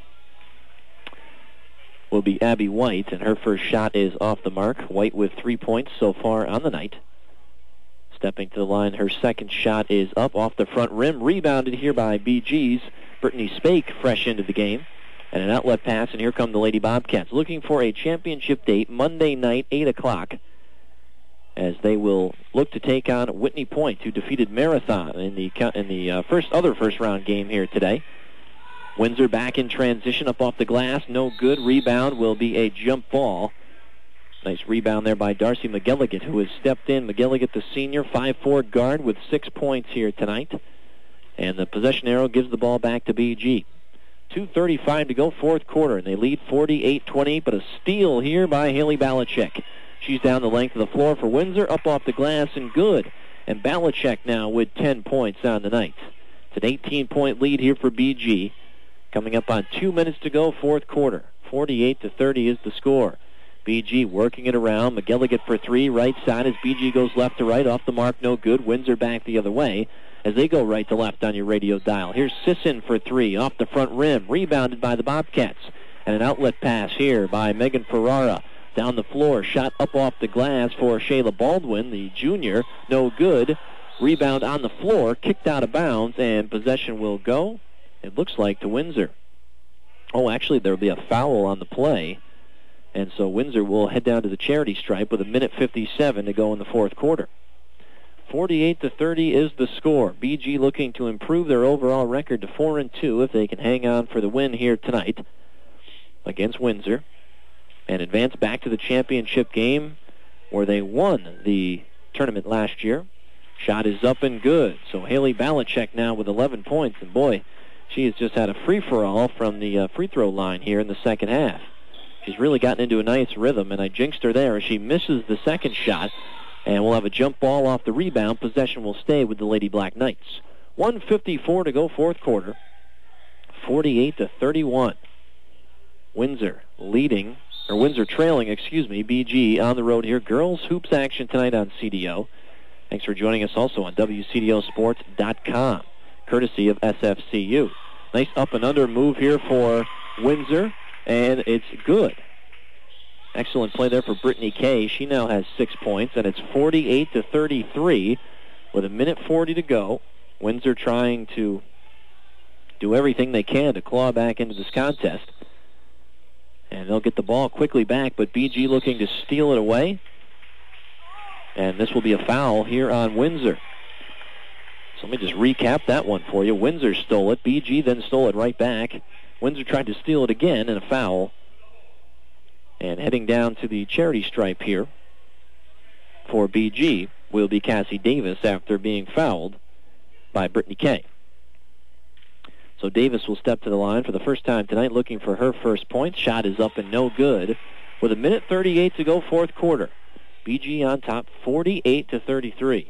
will be Abby White, and her first shot is off the mark. White with 3 points so far on the night. Stepping to the line, her second shot is up off the front rim, rebounded here by BG's Brittany Spake, fresh into the game, and an outlet pass, and here come the Lady Bobcats, looking for a championship date Monday night, 8 o'clock, as they will look to take on Whitney Point, who defeated Marathon in the first round game here today. Windsor back in transition, up off the glass, no good. Rebound will be a jump ball. Nice rebound there by Darcy McGilligan, who has stepped in. McGilligan, the senior, 5'4" guard with 6 points here tonight. And the possession arrow gives the ball back to BG. 2:35 to go, fourth quarter, and they lead 48-20, but a steal here by Haley Balichek. She's down the length of the floor for Windsor, up off the glass, and good. And Balichek now with 10 points on the night. It's an 18-point lead here for BG. Coming up on 2 minutes to go, fourth quarter. 48-30 is the score. BG working it around. McGilligan for three, right side as BG goes left to right, off the mark, no good. Windsor back the other way as they go right to left on your radio dial. Here's Sisson for three, off the front rim, rebounded by the Bobcats. And an outlet pass here by Megan Ferrara. Down the floor, shot up off the glass for Shayla Baldwin, the junior, no good. Rebound on the floor, kicked out of bounds, and possession will go, it looks like, to Windsor. Oh, actually, there will be a foul on the play. And so Windsor will head down to the charity stripe with 1:57 to go in the fourth quarter. 48-30 is the score. BG looking to improve their overall record to 4-2 if they can hang on for the win here tonight against Windsor and advance back to the championship game where they won the tournament last year. Shot is up and good. So Haley Balichek now with 11 points. And boy, she has just had a free-for-all from the free throw line here in the second half. She's really gotten into a nice rhythm, and I jinxed her there as she misses the second shot. And we'll have a jump ball off the rebound. Possession will stay with the Lady Black Knights. 1:54 to go, fourth quarter. 48-31. Windsor trailing, BG on the road here. Girls hoops action tonight on CDO. Thanks for joining us also on WCDOsports.com, courtesy of SFCU. Nice up and under move here for Windsor, and it's good. Excellent play there for Brittany Kay. She now has 6 points, and it's 48-33 with 1:40 to go. Windsor trying to do everything they can to claw back into this contest. And they'll get the ball quickly back, but BG looking to steal it away. And this will be a foul here on Windsor. So let me just recap that one for you. Windsor stole it. BG then stole it right back. Windsor tried to steal it again, and a foul. And heading down to the charity stripe here for BG will be Cassie Davis after being fouled by Brittany Kay. So Davis will step to the line for the first time tonight looking for her first point. Shot is up and no good. With 1:38 to go, fourth quarter. BG on top 48-33.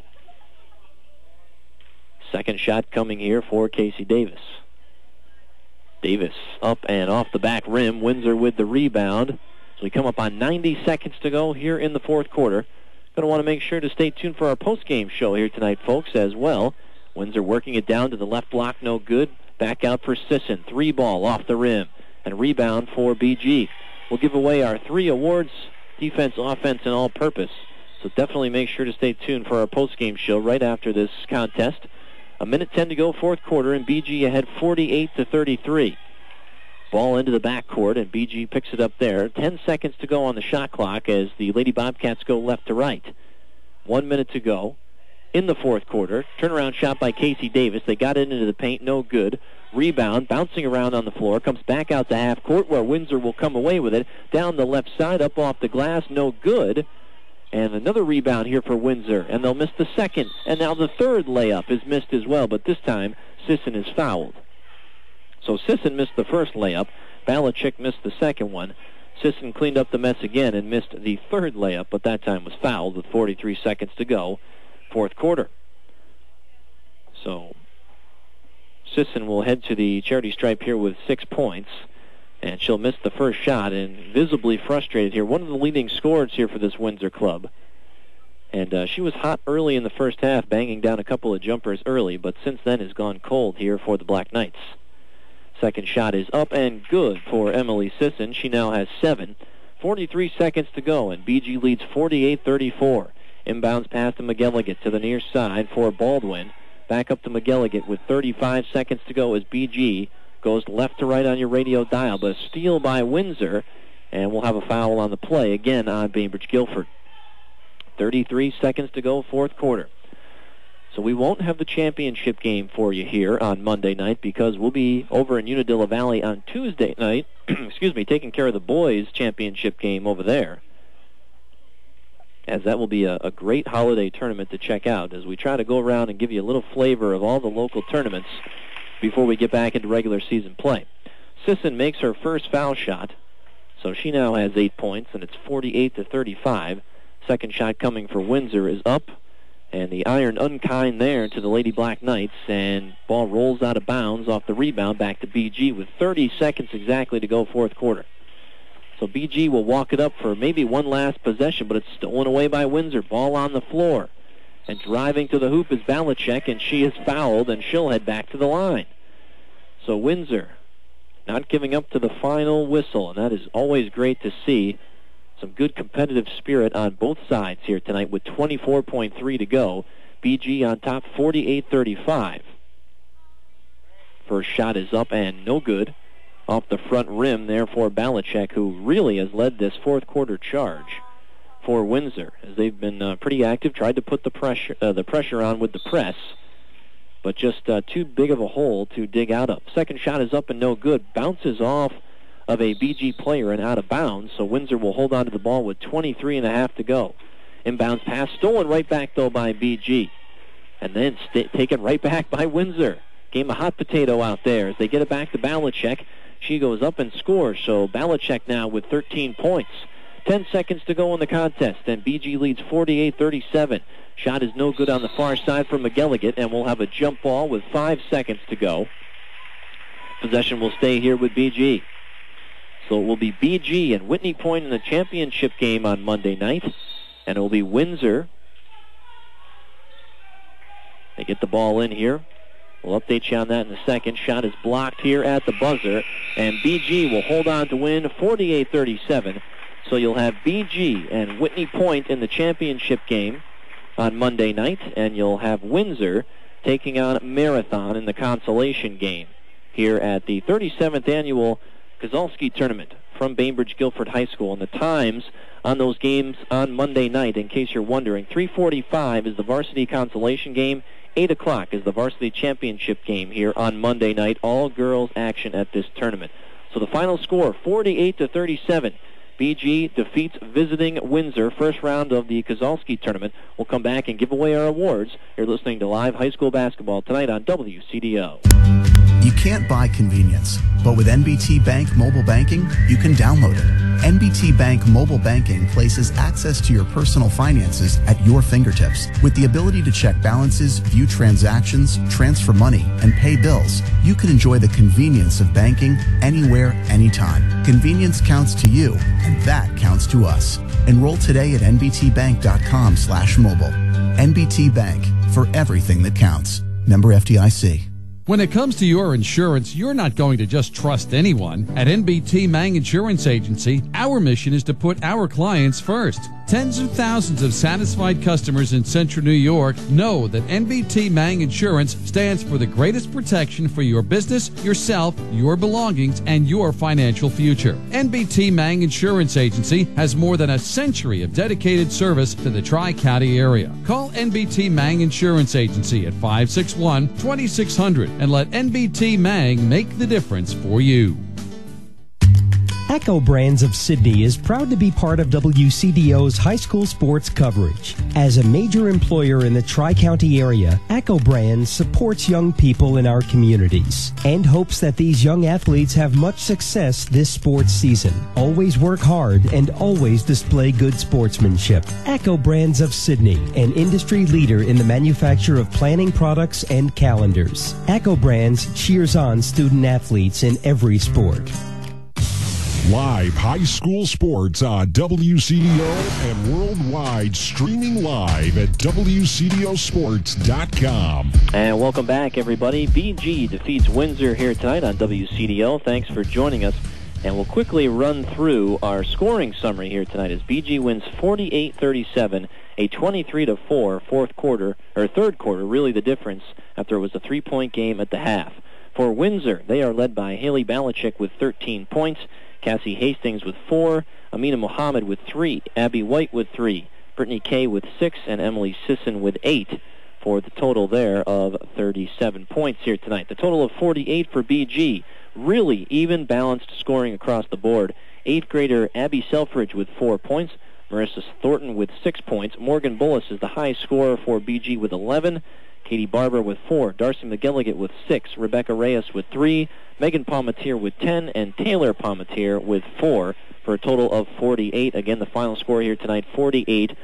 Second shot coming here for Casey Davis. Davis up and off the back rim. Windsor with the rebound. So we come up on 90 seconds to go here in the fourth quarter. Going to want to make sure to stay tuned for our post-game show here tonight, folks, as well. Windsor working it down to the left block, no good. Back out for Sisson. 3-ball off the rim. And rebound for BG. We'll give away our 3 awards, defense, offense, and all-purpose. So definitely make sure to stay tuned for our post-game show right after this contest. 1:10 to go, fourth quarter, and BG ahead 48-33. Ball into the backcourt, and BG picks it up there. 10 seconds to go on the shot clock as the Lady Bobcats go left to right. 1 minute to go in the fourth quarter. Turnaround shot by Casey Davis. They got it into the paint, no good. Rebound, bouncing around on the floor, comes back out to half court where Windsor will come away with it. Down the left side, up off the glass, no good. And another rebound here for Windsor, and they'll miss the second. And now the third layup is missed as well, but this time Sisson is fouled. So Sisson missed the first layup. Balichick missed the second one. Sisson cleaned up the mess again and missed the third layup, but that time was fouled with 43 seconds to go, fourth quarter. So Sisson will head to the charity stripe here with 6 points, and she'll miss the first shot and visibly frustrated here. One of the leading scorers here for this Windsor club. And she was hot early in the first half, banging down a couple of jumpers early, but since then has gone cold here for the Black Knights. Second shot is up and good for Emily Sisson. She now has 7. 43 seconds to go, and BG leads 48-34. Inbounds pass to McGilligan to the near side for Baldwin. Back up to McGilligan with 35 seconds to go as BG goes left to right on your radio dial, but a steal by Windsor, and we'll have a foul on the play again on Bainbridge Guilford. 33 seconds to go, fourth quarter. So we won't have the championship game for you here on Monday night because we'll be over in Unadilla Valley on Tuesday night, taking care of the boys' championship game over there, as that will be a great holiday tournament to check out as we try to go around and give you a little flavor of all the local tournaments before we get back into regular season play. Sisson makes her first foul shot, so she now has 8 points, and it's 48-35. Second shot coming for Windsor is up, and the iron unkind there to the Lady Black Knights, and ball rolls out of bounds off the rebound back to BG with 30 seconds exactly to go, fourth quarter. So BG will walk it up for maybe one last possession, but it's stolen away by Windsor. Ball on the floor. And driving to the hoop is Balichick, and she is fouled, and she'll head back to the line. So Windsor not giving up to the final whistle, and that is always great to see. Some good competitive spirit on both sides here tonight with 24.3 to go. BG on top 48-35. First shot is up and no good. Off the front rim there for Balichick, who really has led this fourth quarter charge for Windsor, as they've been pretty active, tried to put the pressure on with the press, but just too big of a hole to dig out of. Second shot is up and no good. Bounces off of a BG player and out of bounds, so Windsor will hold on to the ball with 23.5 to go. Inbounds pass, stolen right back, though, by BG. And then taken right back by Windsor. Game of hot potato out there as they get it back to Balichick. She goes up and scores, so Balichick now with 13 points. 10 seconds to go in the contest, and BG leads 48-37. Shot is no good on the far side for McGilligan, and we'll have a jump ball with 5 seconds to go. Possession will stay here with BG. So it will be BG and Whitney Point in the championship game on Monday night, and it will be Windsor. They get the ball in here. We'll update you on that in a second. Shot is blocked here at the buzzer, and BG will hold on to win 48-37. So you'll have BG and Whitney Point in the championship game on Monday night, and you'll have Windsor taking on Marathon in the consolation game here at the 37th annual Kozolski Tournament from Bainbridge Guilford High School. And the times on those games on Monday night, in case you're wondering, 3:45 is the varsity consolation game. 8 o'clock is the varsity championship game here on Monday night. All girls action at this tournament. So the final score, 48-37. BG defeats visiting Windsor, first round of the Kozalski tournament. We'll come back and give away our awards. You're listening to live high school basketball tonight on WCDO. You can't buy convenience, but with NBT Bank mobile banking, you can download it. NBT Bank mobile banking places access to your personal finances at your fingertips. With the ability to check balances, view transactions, transfer money, and pay bills, you can enjoy the convenience of banking anywhere, anytime. Convenience counts to you, and that counts to us. Enroll today at nbtbank.com/mobile. NBT Bank, for everything that counts. Member FDIC. When it comes to your insurance, you're not going to just trust anyone. At NBT Mang Insurance Agency, our mission is to put our clients first. Tens of thousands of satisfied customers in Central New York know that NBT Mang Insurance stands for the greatest protection for your business, yourself, your belongings, and your financial future. NBT Mang Insurance Agency has more than a century of dedicated service to the Tri-County area. Call NBT Mang Insurance Agency at 561-2600 and let NBT Mang make the difference for you. Echo Brands of Sydney is proud to be part of WCDO's high school sports coverage. As a major employer in the Tri-County area, Echo Brands supports young people in our communities and hopes that these young athletes have much success this sports season. Always work hard and always display good sportsmanship. Echo Brands of Sydney, an industry leader in the manufacture of planning products and calendars. Echo Brands cheers on student athletes in every sport. Live high school sports on WCDO and worldwide, streaming live at WCDOsports.com. And welcome back, everybody. BG defeats Windsor here tonight on WCDO. Thanks for joining us. And we'll quickly run through our scoring summary here tonight as BG wins 48-37, a 23-4 third quarter, really the difference after it was a 3-point game at the half. For Windsor, they are led by Haley Balichik with 13 points. Cassie Hastings with 4, Amina Mohammed with 3, Abby White with 3, Brittany Kay with 6, and Emily Sisson with 8 for the total there of 37 points here tonight. The total of 48 for BG. Really even balanced scoring across the board. 8th grader Abby Selfridge with 4 points, Marissa Thornton with 6 points, Morgan Bullis is the high scorer for BG with 11, Katie Barber with 4, Darcy McGilligan with 6, Rebecca Reyes with 3, Megan Palmatier with 10, and Taylor Palmatier with 4 for a total of 48. Again, the final score here tonight, 48-37.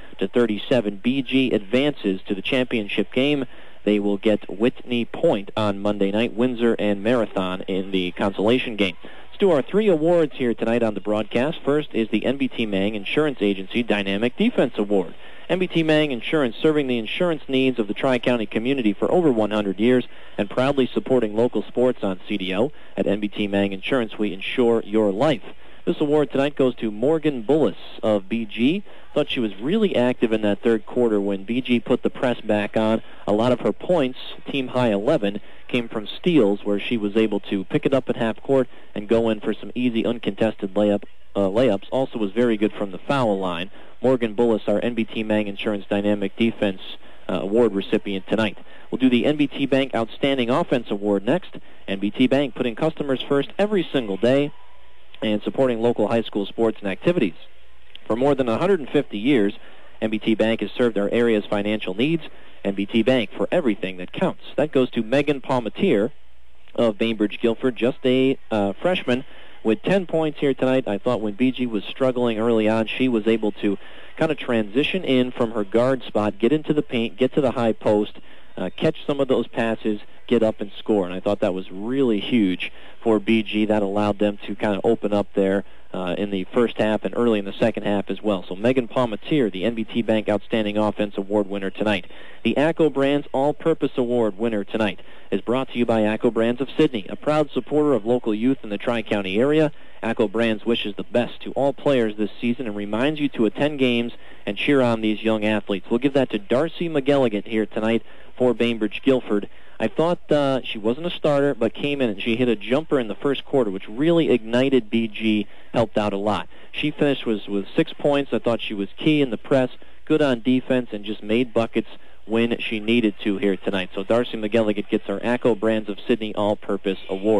BG advances to the championship game. They will get Whitney Point on Monday night, Windsor and Marathon in the consolation game. Let's do our 3 awards here tonight on the broadcast. First is the NBT Mang Insurance Agency Dynamic Defense Award. NBT Mang Insurance, serving the insurance needs of the Tri-County community for over 100 years and proudly supporting local sports on CDO. At NBT Mang Insurance, we insure your life. This award tonight goes to Morgan Bullis of BG. Thought she was really active in that third quarter when BG put the press back on. A lot of her points, team high 11, came from steals where she was able to pick it up at half court and go in for some easy uncontested layups. Also was very good from the foul line. Morgan Bullis, our NBT Mang Insurance Dynamic Defense Award recipient tonight. We'll do the NBT Bank Outstanding Offense Award next. NBT Bank putting customers first every single day and supporting local high school sports and activities. For more than 150 years, NBT Bank has served our area's financial needs. NBT Bank, for everything that counts. That goes to Megan Palmatier of Bainbridge Guilford, just a freshman with 10 points here tonight. I thought when BG was struggling early on, she was able to kind of transition in from her guard spot, get into the paint, get to the high post, catch some of those passes, get up and score. And I thought that was really huge for BG. That allowed them to kind of open up there in the first half and early in the second half as well. So Megan Palmatier, the NBT Bank Outstanding Offense Award winner tonight. The ACCO Brands All-Purpose Award winner tonight is brought to you by ACCO Brands of Sydney, a proud supporter of local youth in the Tri-County area. ACCO Brands wishes the best to all players this season and reminds you to attend games and cheer on these young athletes. We'll give that to Darcy McGilligan here tonight for Bainbridge Guilford. I thought she wasn't a starter, but came in and she hit a jumper in the first quarter, which really ignited BG, helped out a lot. She finished with 6 points. I thought she was key in the press, good on defense, and just made buckets when she needed to here tonight. So Darcy McGilligan gets our ACCO Brands of Sydney All-Purpose Award.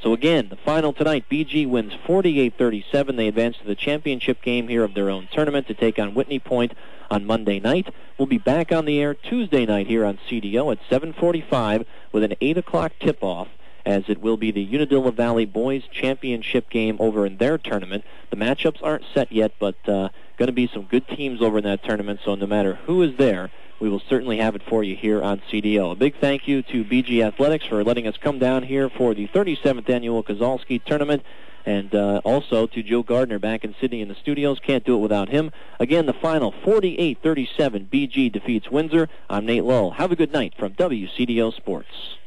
So again, the final tonight, BG wins 48-37. They advance to the championship game here of their own tournament to take on Whitney Point on Monday night. We'll be back on the air Tuesday night here on CDO at 7:45 with an 8 o'clock tip-off, as it will be the Unadilla Valley Boys Championship game over in their tournament. The matchups aren't set yet, but going to be some good teams over in that tournament, so no matter who is there, we will certainly have it for you here on CDO. A big thank you to BG Athletics for letting us come down here for the 37th Annual Kozalski Tournament, and also to Joe Gardner back in Sydney in the studios. Can't do it without him. Again, the final 48-37, BG defeats Windsor. I'm Nate Lull. Have a good night from WCDO Sports.